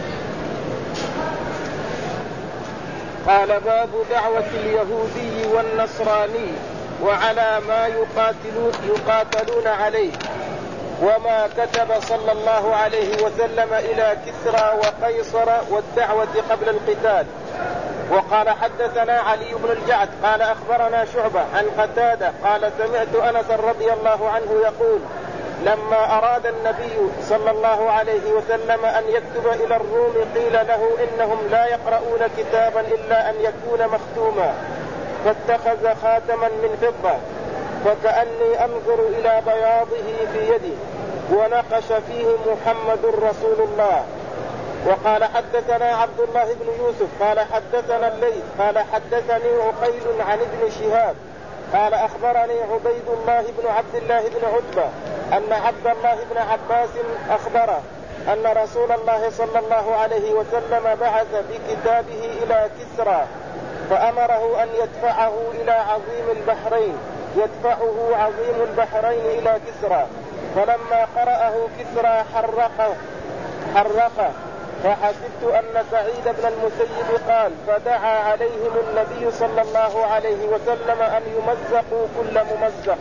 قال باب دعوة اليهودي والنصراني وعلى ما يقاتلون, يقاتلون عليه، وما كتب صلى الله عليه وسلم إلى كسرى وقيصر والدعوة قبل القتال. وقال حدثنا علي بن الجعد قال أخبرنا شعبة عن قتادة قال سمعت أنس رضي الله عنه يقول لما أراد النبي صلى الله عليه وسلم أن يكتب إلى الروم قيل له إنهم لا يقرؤون كتابا إلا أن يكون مختوما، فاتخذ خاتما من فضة فكأني أنظر إلى بياضه في يدي، ونقش فيه محمد رسول الله. وقال حدثنا عبد الله بن يوسف قال حدثنا الليث قال حدثني عقيل عن ابن شهاب قال أخبرني عبيد الله بن عبد الله بن عتبة أن عبد الله بن عباس أخبره أن رسول الله صلى الله عليه وسلم بعث بكتابه إلى كسرى فأمره أن يدفعه إلى عظيم البحرين يدفعه عظيم البحرين إلى كسرى، فلما قرأه كسرى حرقه حرقه فحسبت أن سعيد بن المسيب قال فدعا عليهم النبي صلى الله عليه وسلم أن يمزقوا كل ممزق.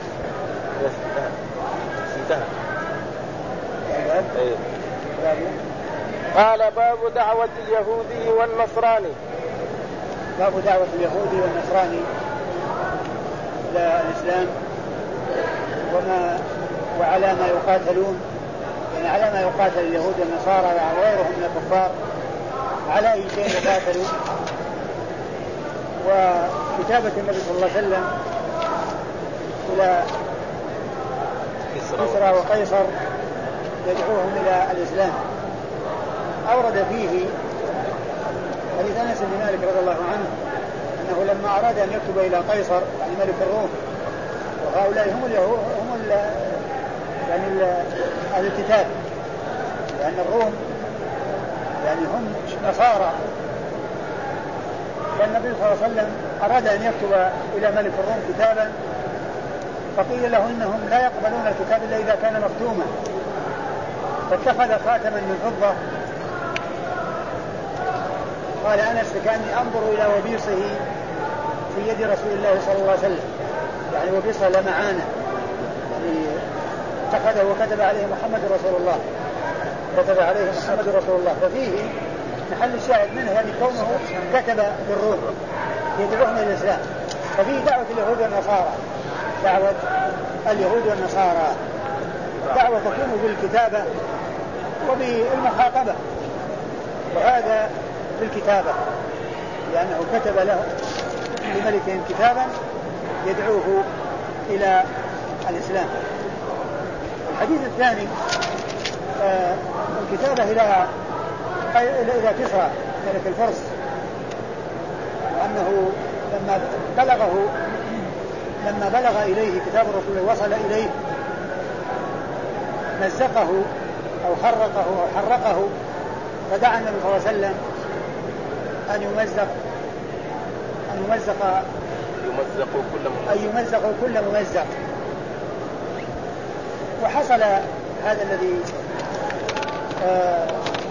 قال باب دعوة اليهودي والنصراني. باب دعوة اليهودي والنصراني إلى الإسلام وما وعلى ما يقاتلون، يعني على ما يقاتل اليهود والنصارى وغيرهم من الكفار، على أي شيء يقاتلوا. وكتابة النبي صلى الله عليه وسلم إلى كسرى وقيصر يدعوهم إلى الإسلام. أورد فيه حديث أنس بن مالك رضي الله عنه أنه لما أراد أن يكتب إلى قيصر يعني ملك الروم، وهؤلاء هم اليهود هم ال يعني أهل الكتاب، لأن الروم يعني هم نصارى، فالنبي صلى الله عليه وسلم أراد أن يكتب إلى ملك الروم كتابا، فقيل له إنهم لا يقبلون الكتاب إلا إذا كان مختوما، فاتخذ خاتما من فضة. قال أنس كأني أنظر إلى وبيصه في يد رسول الله صلى الله عليه وسلم، يعني وبيصه لمعانه، يعني اتخذه وكتب عليه محمد رسول الله، كتب عليه محمد رسول الله. ففيه محل الشاهد منه يعني كونه كتب بالروح يدعوهم إلى الإسلام. ففيه دعوة اليهود والنصارى، دعوة اليهود والنصارى دعوة تكون بالكتابة وبالمخاطبة، وهذا بالكتابة لأنه كتب له لملكهم كتابا يدعوه إلى الإسلام. الحديث الثاني آه الكتابة إلى إلى كسرى ملك الفرس، وأنه لما بلغه لما بلغ إليه كتاب الرسول وصل إليه مزقه أو خرقه أو حرقه، فدعا النبي صلى الله عليه وسلم أن يمزق أن يمزق يمزق كل ممزق أن يمزق كل ممزق. وحصل هذا الذي آه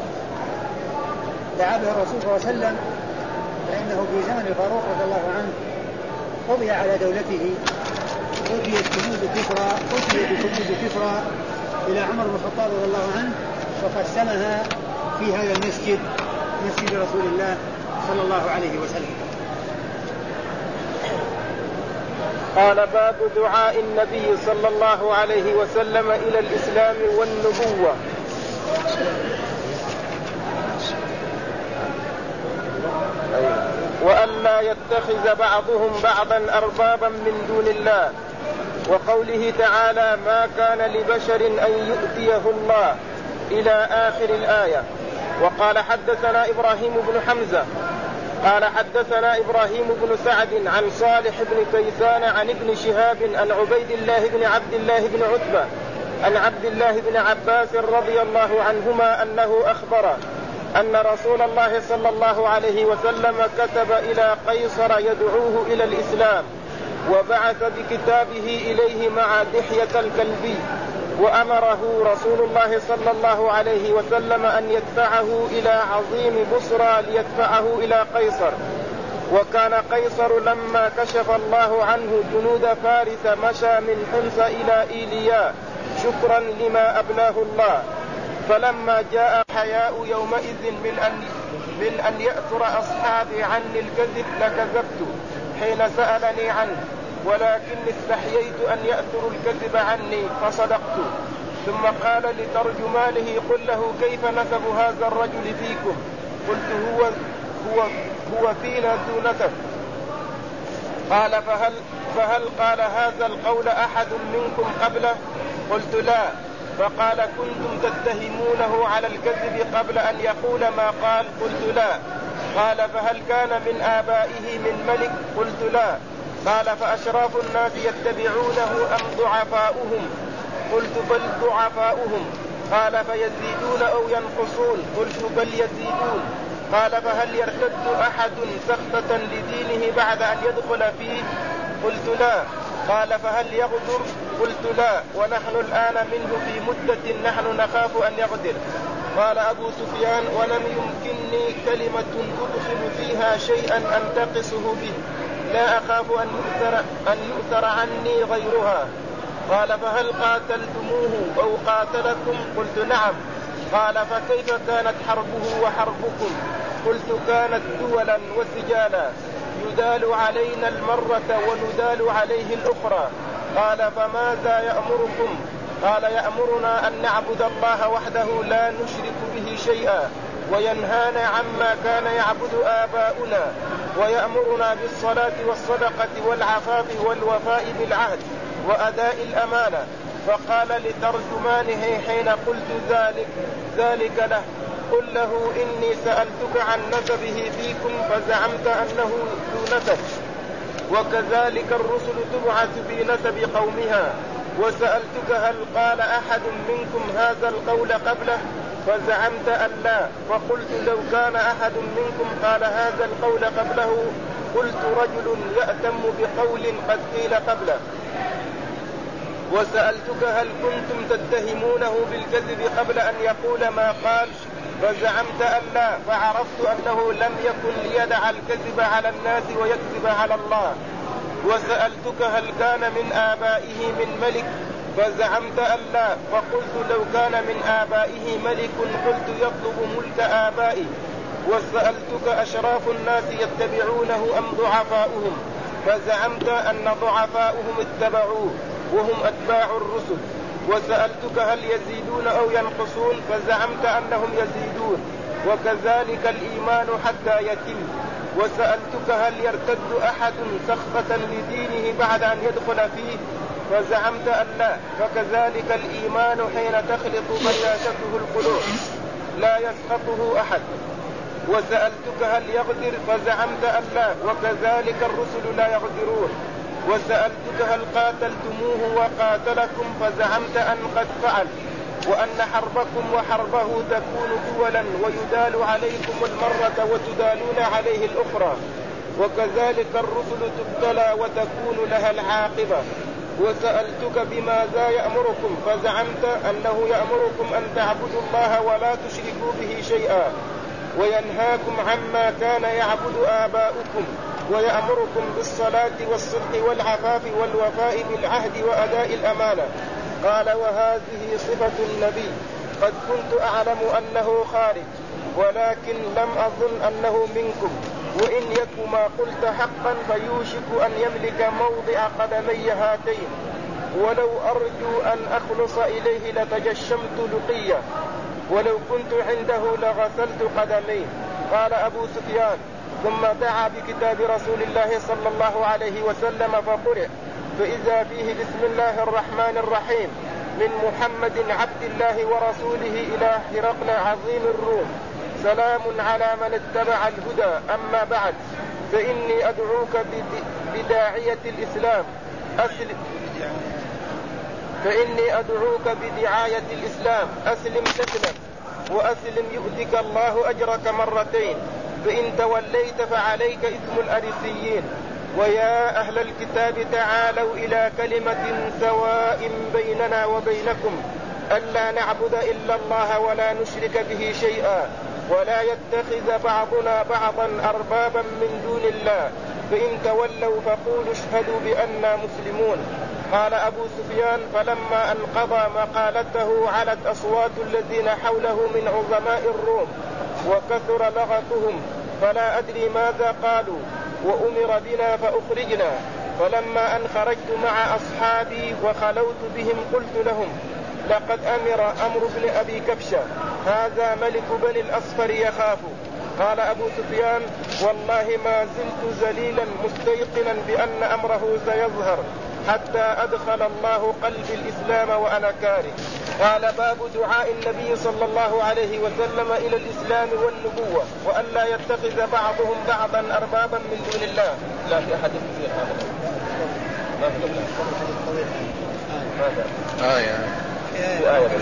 دعا به الرسول صلى الله عليه وسلم، فإنه في زمن الفاروق رضي الله عنه قضي على دولته، قضيت جنود كسرى قضيت جنود كسرى إلى عمر بن الخطاب رضي الله عنه، وقسمها في هذا المسجد مسجد رسول الله صلى الله عليه وسلم. قال باب دعاء النبي صلى الله عليه وسلم إلى الإسلام والنبوة. وألا يتخذ بعضهم بعضا أربابا من دون الله، وقوله تعالى ما كان لبشر أن يؤتيه الله إلى آخر الآية. وقال حدثنا إبراهيم بن حمزة قال حدثنا إبراهيم بن سعد عن صالح بن كيسان عن ابن شهاب عن عبيد الله بن عبد الله بن عتبة عن عبد الله بن عباس رضي الله عنهما أنه أخبره أن رسول الله صلى الله عليه وسلم كتب إلى قيصر يدعوه إلى الإسلام، وبعث بكتابه إليه مع دحية الكلبي، وأمره رسول الله صلى الله عليه وسلم أن يدفعه إلى عظيم بصرى ليدفعه إلى قيصر. وكان قيصر لما كشف الله عنه جنود فارس مشى من حمص إلى إيلياء شكرا لما أبلاه الله. فلما جاء حياء يومئذ من أن, من أن يأثر أصحابي عني الكذب لكذبت حين سألني عنه، ولكن استحييت أن يأثر الكذب عني فصدقت. ثم قال لترجمانه قل له كيف نسب هذا الرجل فيكم؟ قلت هو, هو, هو فينا ذو نسب. قال فهل, فهل قال هذا القول أحد منكم قبله؟ قلت لا. فقال كنتم تتهمونه على الكذب قبل أن يقول ما قال؟ قلت لا. قال فهل كان من آبائه من ملك؟ قلت لا. قال فأشراف الناس يتبعونه أم ضعفاؤهم؟ قلت بل ضعفاؤهم. قال فيزيدون أو ينقصون؟ قلت بل يزيدون. قال فهل يرتد أحد سخطة لدينه بعد أن يدخل فيه؟ قلت لا. قال فهل يغدر؟ قلت لا، ونحن الآن منه في مدة نحن نخاف أن يغدر. قال أبو سفيان ولم يمكنني كلمة أدخل فيها شيئا أنتقصه به، لا أخاف أن يؤثر, أن يؤثر عني غيرها. قال فهل قاتلتموه أو قاتلكم؟ قلت نعم. قال فكيف كانت حربه وحربكم؟ قلت كانت دولا وسجالا، يدال علينا المرة وندال عليه الأخرى. قال فماذا يأمركم؟ قال يأمرنا أن نعبد الله وحده لا نشرك به شيئا، وينهانا عما كان يعبد آباؤنا، ويأمرنا بالصلاة والصدقة والعفاف والوفاء بالعهد وأداء الأمانة. فقال لترجمانه حين قلت ذلك ذلك له قل له إني سألتك عن نسبه فيكم فزعمت أنه ذو نسب، وكذلك الرسل تبعث في نسب قومها، وسألتك هل قال أحد منكم هذا القول قبله؟ فزعمت أن لا. فقلت لو كان أحد منكم قال هذا القول قبله قلت رجل يأتم بقول قد قيل قبله. وسألتك هل كنتم تتهمونه بالكذب قبل أن يقول ما قال؟ فزعمت أن لا، فعرفت أنه لم يكن ليدع الكذب على الناس ويكذب على الله. وسألتك هل كان من آبائه من ملك؟ فزعمت أن لا، فقلت لو كان من آبائه ملك قلت يطلب ملك آبائه. وسألتك أشراف الناس يتبعونه أم ضعفاؤهم؟ فزعمت أن ضعفاؤهم اتبعوه وهم أتباع الرسل. وسألتك هل يزيدون أو ينقصون؟ فزعمت أنهم يزيدون، وكذلك الإيمان حتى يتم. وسألتك هل يرتد أحد سخطة لدينه بعد أن يدخل فيه؟ فزعمت أن لا، فكذلك الإيمان حين تخلط بشاشته القلوب لا يسخطه أحد. وسألتك هل يغدر؟ فزعمت أن لا، وكذلك الرسل لا يغدرون. وسألتك هل قاتلتموه وقاتلكم؟ فزعمت أن قد فعل، وأن حربكم وحربه تكون دولا ويدال عليكم المرة وتدالون عليه الأخرى، وكذلك الرسل تبتلى وتكون لها العاقبة. وسألتك بماذا يأمركم؟ فزعمت أنه يأمركم أن تعبدوا الله ولا تشركوا به شيئا، وينهاكم عما كان يعبد آباؤكم، ويأمركم بالصلاة والصدق والعفاف والوفاء بالعهد وأداء الأمانة. قال وهذه صفة النبي، قد كنت أعلم أنه خارج، ولكن لم أظن أنه منكم، وإن يك ما قلت حقا فيوشك أن يملك موضع قدمي هاتين، ولو أرجو أن أخلص إليه لتجشمت لقية، ولو كنت عنده لغسلت قدميه. قال أبو سفيان ثم دعا بكتاب رسول الله صلى الله عليه وسلم فقرئ، فإذا فيه بسم الله الرحمن الرحيم من محمد عبد الله ورسوله إلى هرقل عظيم الروم، سلام على من اتبع الهدى، أما بعد، فإني أدعوك بداعية الإسلام أسلم فإني أدعوك بدعاية الإسلام أسلم تسلم، وأسلم يؤتك الله أجرك مرتين فإن توليت فعليك إثم الأريسيين. ويا أهل الكتاب تعالوا إلى كلمة سواء بيننا وبينكم ألا نعبد إلا الله ولا نشرك به شيئا ولا يتخذ بعضنا بعضا أربابا من دون الله فإن تولوا فقولوا اشهدوا بأننا مسلمون. قال أبو سفيان فلما أن قضى مقالته علت أصوات الذين حوله من عظماء الروم وكثر لغطهم فلا أدري ماذا قالوا وأمر بنا فأخرجنا. فلما أن خرجت مع أصحابي وخلوت بهم قلت لهم لقد أمر أمر بن أبي كبشة هذا ملك بني الأصفر يخاف. قال أبو سفيان والله ما زلت ذليلا مستيقنا بأن أمره سيظهر حتى أدخل الله قلب الإسلام وأنا كاره. قال باب دعاء النبي صلى الله عليه وسلم إلى الإسلام والنبوة وأن لا يتخذ بعضهم بعضا أربابا من دون الله. لا في أحد في هذا آية في آية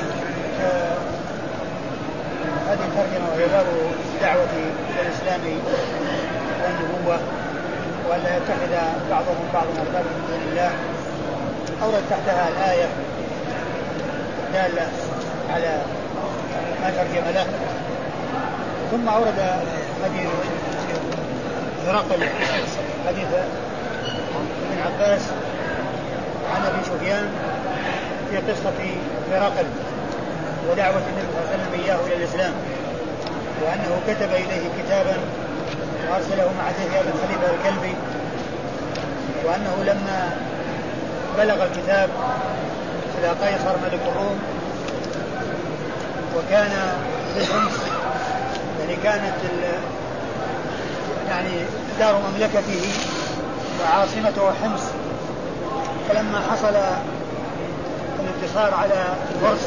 هذه الترجمة وهي باب الدعوة إلى الإسلام والنبوة وأن لا يتخذ بعضهم بعضا أربابا من دون الله. أورد تحتها الآية دالة على ما ترجم له. ثم أورد حديث هرقل حديث ابن عباس عن أبي سفيان في قصة هرقل ودعوة النبي صلى الله عليه وسلم إياه إلى الإسلام وأنه كتب إليه كتابا وأرسله مع دحية بن خليفة الكلبي وأنه لما بلغ الكتاب إلى قيصر ملك الروم وكان في الحمص يعني كانت يعني دار مملكته وعاصمته حمص. فلما حصل الانتصار على الفرس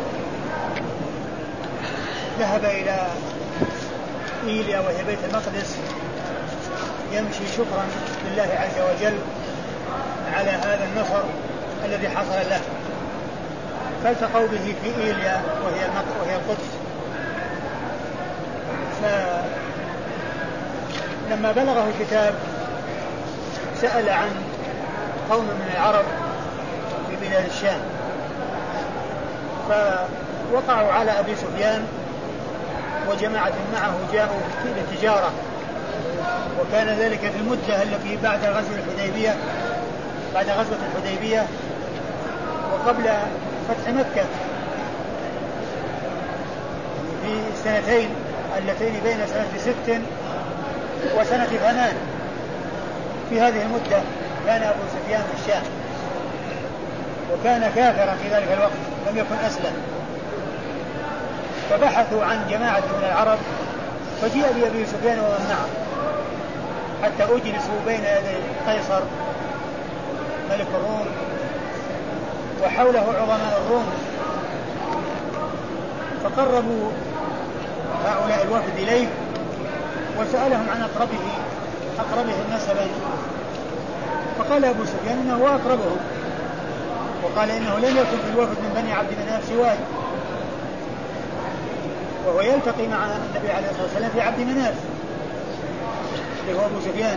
ذهب إلى إيليا وهي بيت المقدس يمشي شكرا لله عز وجل على هذا النصر الذي حصل له. فالتقوا به في إيليا وهي وهي القدس. فلما بلغه الكتاب سأل عن قوم من العرب في بلاد الشام فوقعوا على أبي سفيان وجماعة معه جاءوا للتجارة وكان ذلك في المدة التي بعد غزوة الحديبية بعد غزوة الحديبية وقبل فتح مكة في السنتين اللتين بين سنة ست وسنة ثمان. في هذه المدة كان أبو سفيان في الشام وكان كافرا في ذلك الوقت لم يكن أسلم. فبحثوا عن جماعة من العرب فجيء بأبي سفيان ومن معه حتى أجلسوا بين يدي قيصر ملك الروم وحوله عظماء الروم. فقربوا هؤلاء الوفد إليه وسألهم عن أقربه أقربهم نسبا. فقال أبو سفيان إنه هو أقربهم وقال إنه لم يكن في الوفد من بني عبد مناف سواي وهو يلتقي مع النبي عليه الصلاة والسلام في عبد مناف اللي هو أبو سفيان.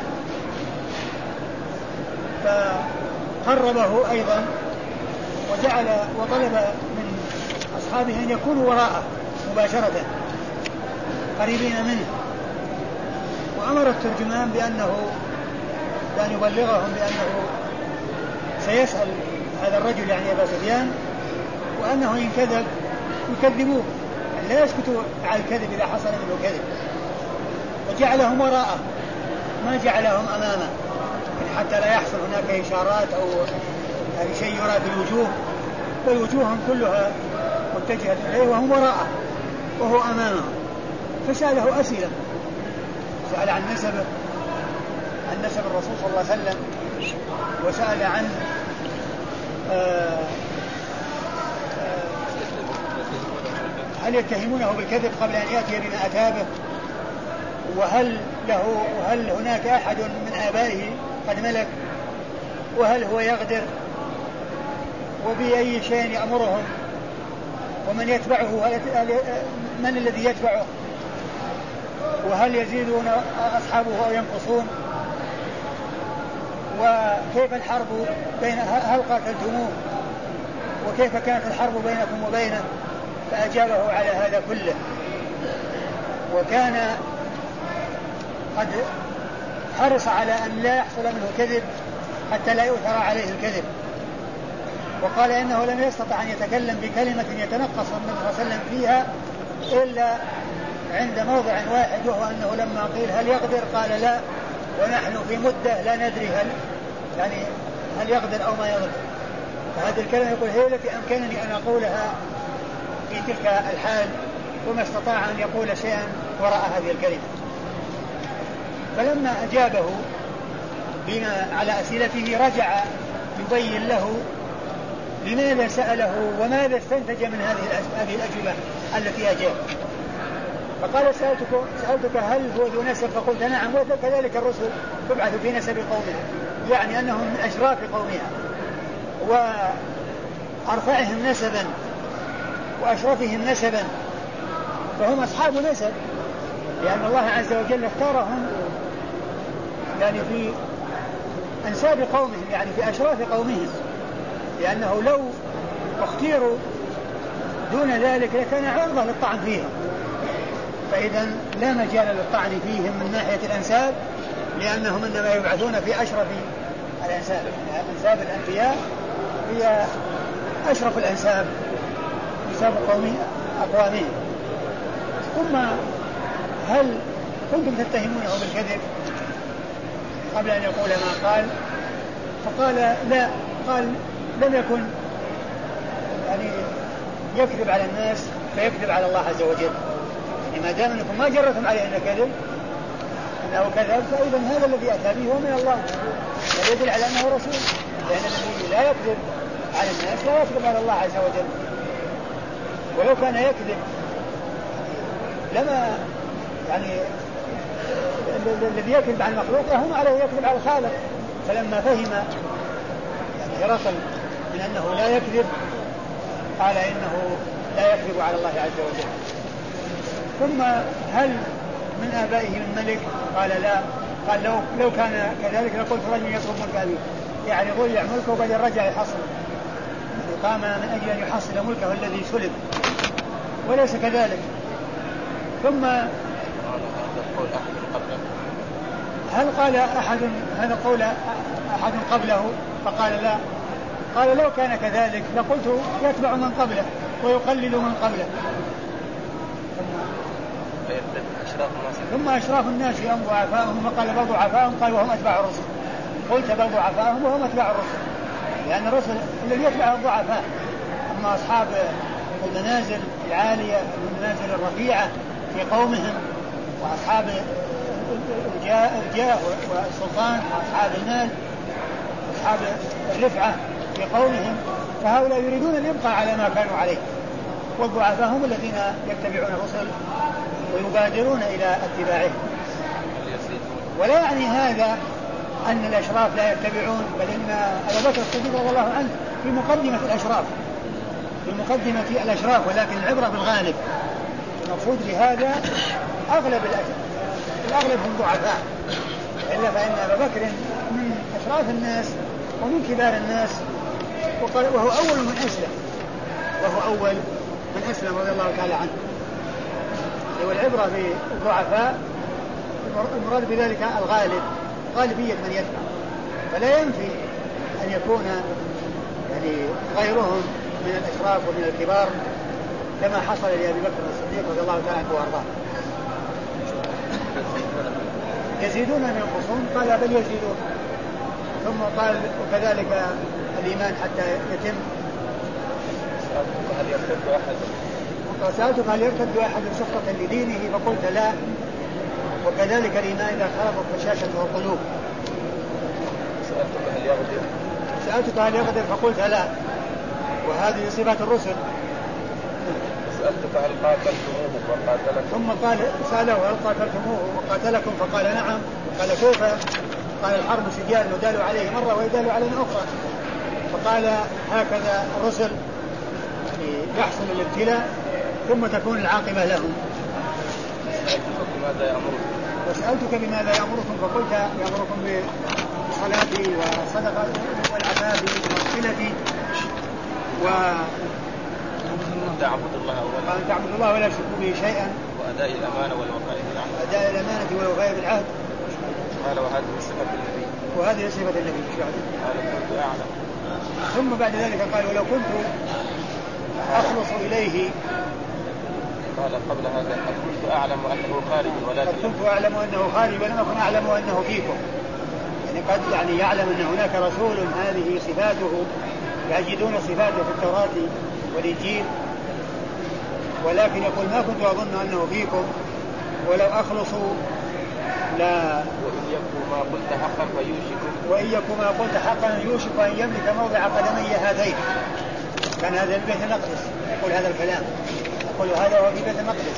فقربه أيضا وجعل وطلب من أصحابه أن يكونوا وراءه مباشرة قريبين منه وأمر الترجمان بأنه بأن يبلغهم بأنه سيسأل هذا الرجل يعني أبا سفيان وأنه إن كذب يكذبوه يعني لا يسكتوا على الكذب إذا حصل منه كذب. وجعلهم وراءه ما جعلهم أمامه يعني حتى لا يحصل هناك إشارات أو يعني شيء يرى بالوجوه بل وجوههم كلها متجهة إليه وهم وراءه وهو أمامه. فسأله أسئلة سأل عن نسبه عن نسب الرسول صلى الله عليه وسلم وسأل عن آآ آآ هل يتهمونه بالكذب قبل أن يأتي بما أتى به وهل له وهل هناك أحد من آبائه قد ملك وهل هو يغدر وبأي شيء يأمرهم ومن يتبعه من الذي يتبعه وهل يزيدون أصحابه أو ينقصون وكيف الحرب بين هل قاتلتموه وكيف كانت الحرب بينكم وبينه فأجابه على هذا كله وكان قد حرص على أن لا يحصل منه كذب حتى لا يؤثر عليه الكذب وقال إنه لم يستطع أن يتكلم بكلمة يتنقص النبي صلى الله عليه وسلم فيها إلا عند موضع واحد وهو أنه لما قيل هل يقدر قال لا ونحن في مدة لا ندري هل يعني هل يقدر أو ما يقدر فهذه الكلمة يقول هي التي أمكنني أن أقولها في تلك الحال وما استطاع أن يقول شيئا وراء هذه الكلمة فلما أجابه بما على أسئلته رجع يبين له لماذا سأله وماذا استنتج من هذه الأجوبة التي أجاب فقال سألتك, سألتك هل هو ذو نسب فقلت نعم وكذلك الرسل تبعث في نسب قومها يعني أنهم من أشراف قومها وأرفعهم نسبا وأشرفهم نسبا فهم أصحاب نسب لأن الله عز وجل اختارهم يعني في أنساب قومهم يعني في أشراف قومهم لأنه لو اختيروا دون ذلك لكان عرضة للطعن فيهم فإذا لا مجال للطعن فيهم من ناحية الأنساب لأنهم إنما يبعثون في أشرف الأنساب أنساب الأنبياء هي أشرف الأنساب أنساب أقوامهم ثم هل كنتم تتهمونه بالكذب قبل أن يقول ما قال فقال لا قال لم يكن يعني يكذب على الناس فيكذب على الله عز وجل يعني ما دام أنكم ما جرتم عليه أنه كذب أنه كذب فإذا هذا الذي أتى به هو من الله يدل على أنه رسول لأن الذي لا يكذب على الناس لا يكذب على الله عز وجل ولو كان يكذب لما يعني الذي يكذب على المخلوق هم عليه يكذب على الخالق فلما فهم يعني هرقل من أنه لا يكذب قال إنه لا يكذب على الله عز وجل ثم هل من آبائه من ملك قال لا قال لو, لو كان كذلك لقلت رجل يطلب ملك أبيه يعني ضيع ملكه وبعدين رجع يحصل قام من أجل أن يحصل ملكه الذي سلب وليس كذلك ثم هل قال أحد هذا قول أحد قبله فقال لا قال لو كان كذلك لقلت يتبع من قبله ويقلل من قبله ثم أشراف الناس هم ضعفاءهم وقال بل ضعفاءهم قال وهم أتباع الرسل قلت بل ضعفاءهم وهم أتباع الرسل لأن الرسل الذي يتبع الضعفاء أما أصحاب المنازل العالية المنازل الرفيعة في قومهم وأصحاب الجاه والسلطان وأصحاب المال وأصحاب الرفعة في قومهم فهؤلاء يريدون الإبقاء على ما كانوا عليه والضعفاء هم الذين يتبعون الرسل ويبادرون إلى اتباعهم ولا يعني هذا أن الأشراف لا يتبعون بل إن أبا بكر الصديق رضي الله عنه في مقدمة الأشراف في مقدمة الأشراف ولكن العبرة بالغالب المقصود بهذا أغلب الأغلب هم ضعفاء إلا فإن أبا بكر من أشراف الناس ومن كبار الناس وهو أول من أسلم وهو أول من أسلم رضي الله تعالى عنه والعبرة بالضعفاء المراد بذلك الغالب غالبية من يتبع فلا ينفي أن يكون يعني غيرهم من الأشراف ومن الكبار كما حصل لأبي بكر الصديق رضي الله تعالى عنه وأرضاه يزيدون من ينقصون قال بل يزيدون ثم قال وكذلك الإيمان حتى يتم هل يرتد أحد وسألتك هل يرتد أحد سخطة لدينه فقلت لا وكذلك الإيمان إذا خلطت بشاشته القلوب سألتك هل يغدر سألتك هل يغدر فقلت لا وهذه صفات الرسل سألتك هل قاتلتموه وقاتلكم ثم قال سأله هل قاتلتموه وقاتلكم فقال نعم قال كيف قال الحرب سجال ندال عليه مرة ويدال علينا أخرى فقال هكذا الرسل يعني يحصل الابتلاء ثم تكون العاقبة لهم. بماذا يأمركم؟ وسألتك بماذا يأمركم فقلت يأمركم بالصلاة والصدقة والعفاف والصلة و تعبد الله أولا أن تعبد الله ولا تشركوا به شيئا وأداء الأمانة والوفاء بالعهد أداء الأمانة والوفاء بالعهد. قال وهذه صفة النبي وهذه صفة النبي. قال كنت أعلم. ثم بعد ذلك قال ولو كنت أخلص إليه. قال قبل هذا كنت أعلم أنه خارج ولكن كنت أعلم أنه خارج ولم أكن أعلم أنه فيكم. يعني قد يعني يعلم أن هناك رسول هذه صفاته يجدون صفاته في التوراة والإنجيل ولكن يقول ما كنت أظن أنه فيكم ولو أخلصوا لا وإن يكن ما قلت حقا فيوشك وإن يكن ما قلت حقا يوشك أن يملك موضع قدمي هذين. كان هذا البيت المقدس يقول هذا الكلام يقول هذا هو في بيت المقدس.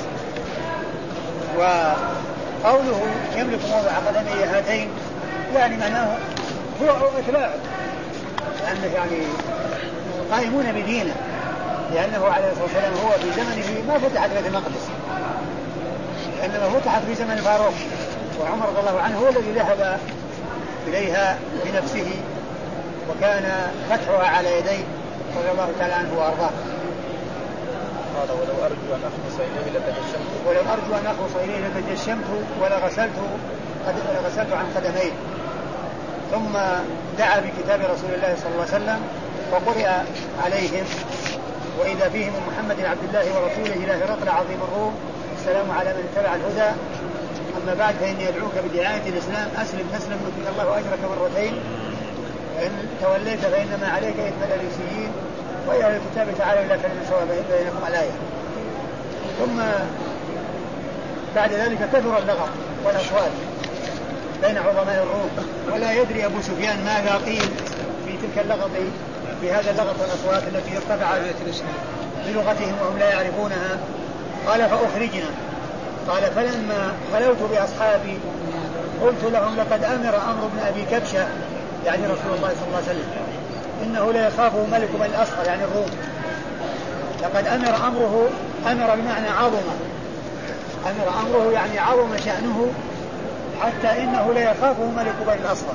وقوله يملك موضع قدمي هاتين يعني معناه هو أتباعه لأنه يعني قائمون بدينه لأنه عليه الصلاة والسلام هو في زمنه ما فتحت بيت المقدس إنما فتحت في زمن الفاروق وعمر رضي الله عنه هو الذي ذهب إليها بنفسه وكان فتحها على يديه رضي الله تعالى عنه وأرضاه. قال ولو أرجو أن أخلص إليه لتجشمت ولو أرجو أن أخلص إليه لتجشمت ولغسلت غسلت عن قدميه. ثم دعا بكتاب رسول الله صلى الله عليه وسلم وقرئ عليهم وإذا فيهم محمد عبد الله ورسوله إلى هرقل عظيم الروم السلام على من اتبع الهدى أما بعد فإني أدعوك بدعاية الإسلام أسلم تسلم يؤتك الله أجرك مرتين إن توليت فإنما عليك إثم الأريسيين ويا الكتاب تعالى إلى كلمة سواء بينكم الآية. ثم بعد ذلك كثر اللغط والأصوات بين عظماء الروم ولا يدري أبو سفيان ماذا قيل في تلك اللغط في هذا اللغط والأصوات التي ارتفعت بلغتهم وهم لا يعرفونها. قال فأخرجنا. قال فلما خلوت بأصحابي قلت لهم لقد أمر أمر بن أبي كبشة يعني رسول الله صلى الله عليه وسلم إنه لا يخافه ملك بني الأصفر يعني الروم. لقد أمر أمره أمر بمعنى عظم أمر أمره يعني عظم شأنه حتى إنه لا يخافه ملك بني الأصفر.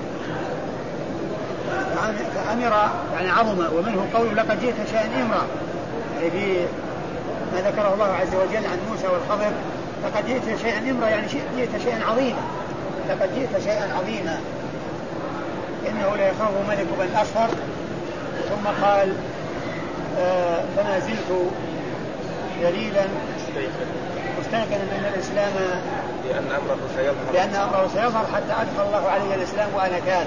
فأمر يعني عظم ومنه قول لقد جئت شيئا إمرا يعني في ما ذكره الله عز وجل عن موسى والخضر لقد جئت شيئا إمرا يعني جئت شيئا عظيما لقد جئت شيئا عظيما إنه لا يخافه ملك بني الأصفر. ثم قال آه فما زلت دليلا مستيقنا من الإسلام لأن أمره سيظهر لأن أمره سيظهر حتى أدخل الله علي الإسلام وأنا كاره.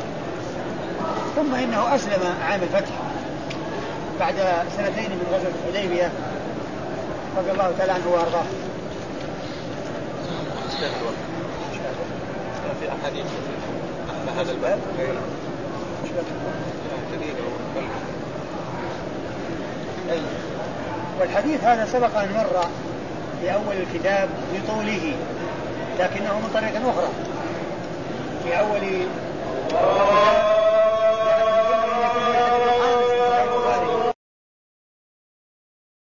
ثم إنه أسلم عام الفتح بعد سنتين من غزوة الحديبية رضي الله تعالى عنه وأرضاه. في أحاديث عن هذا الباب والحديث هذا سبق أن مر في أول الكتاب بطوله لكنه من طريق أخرى. في أول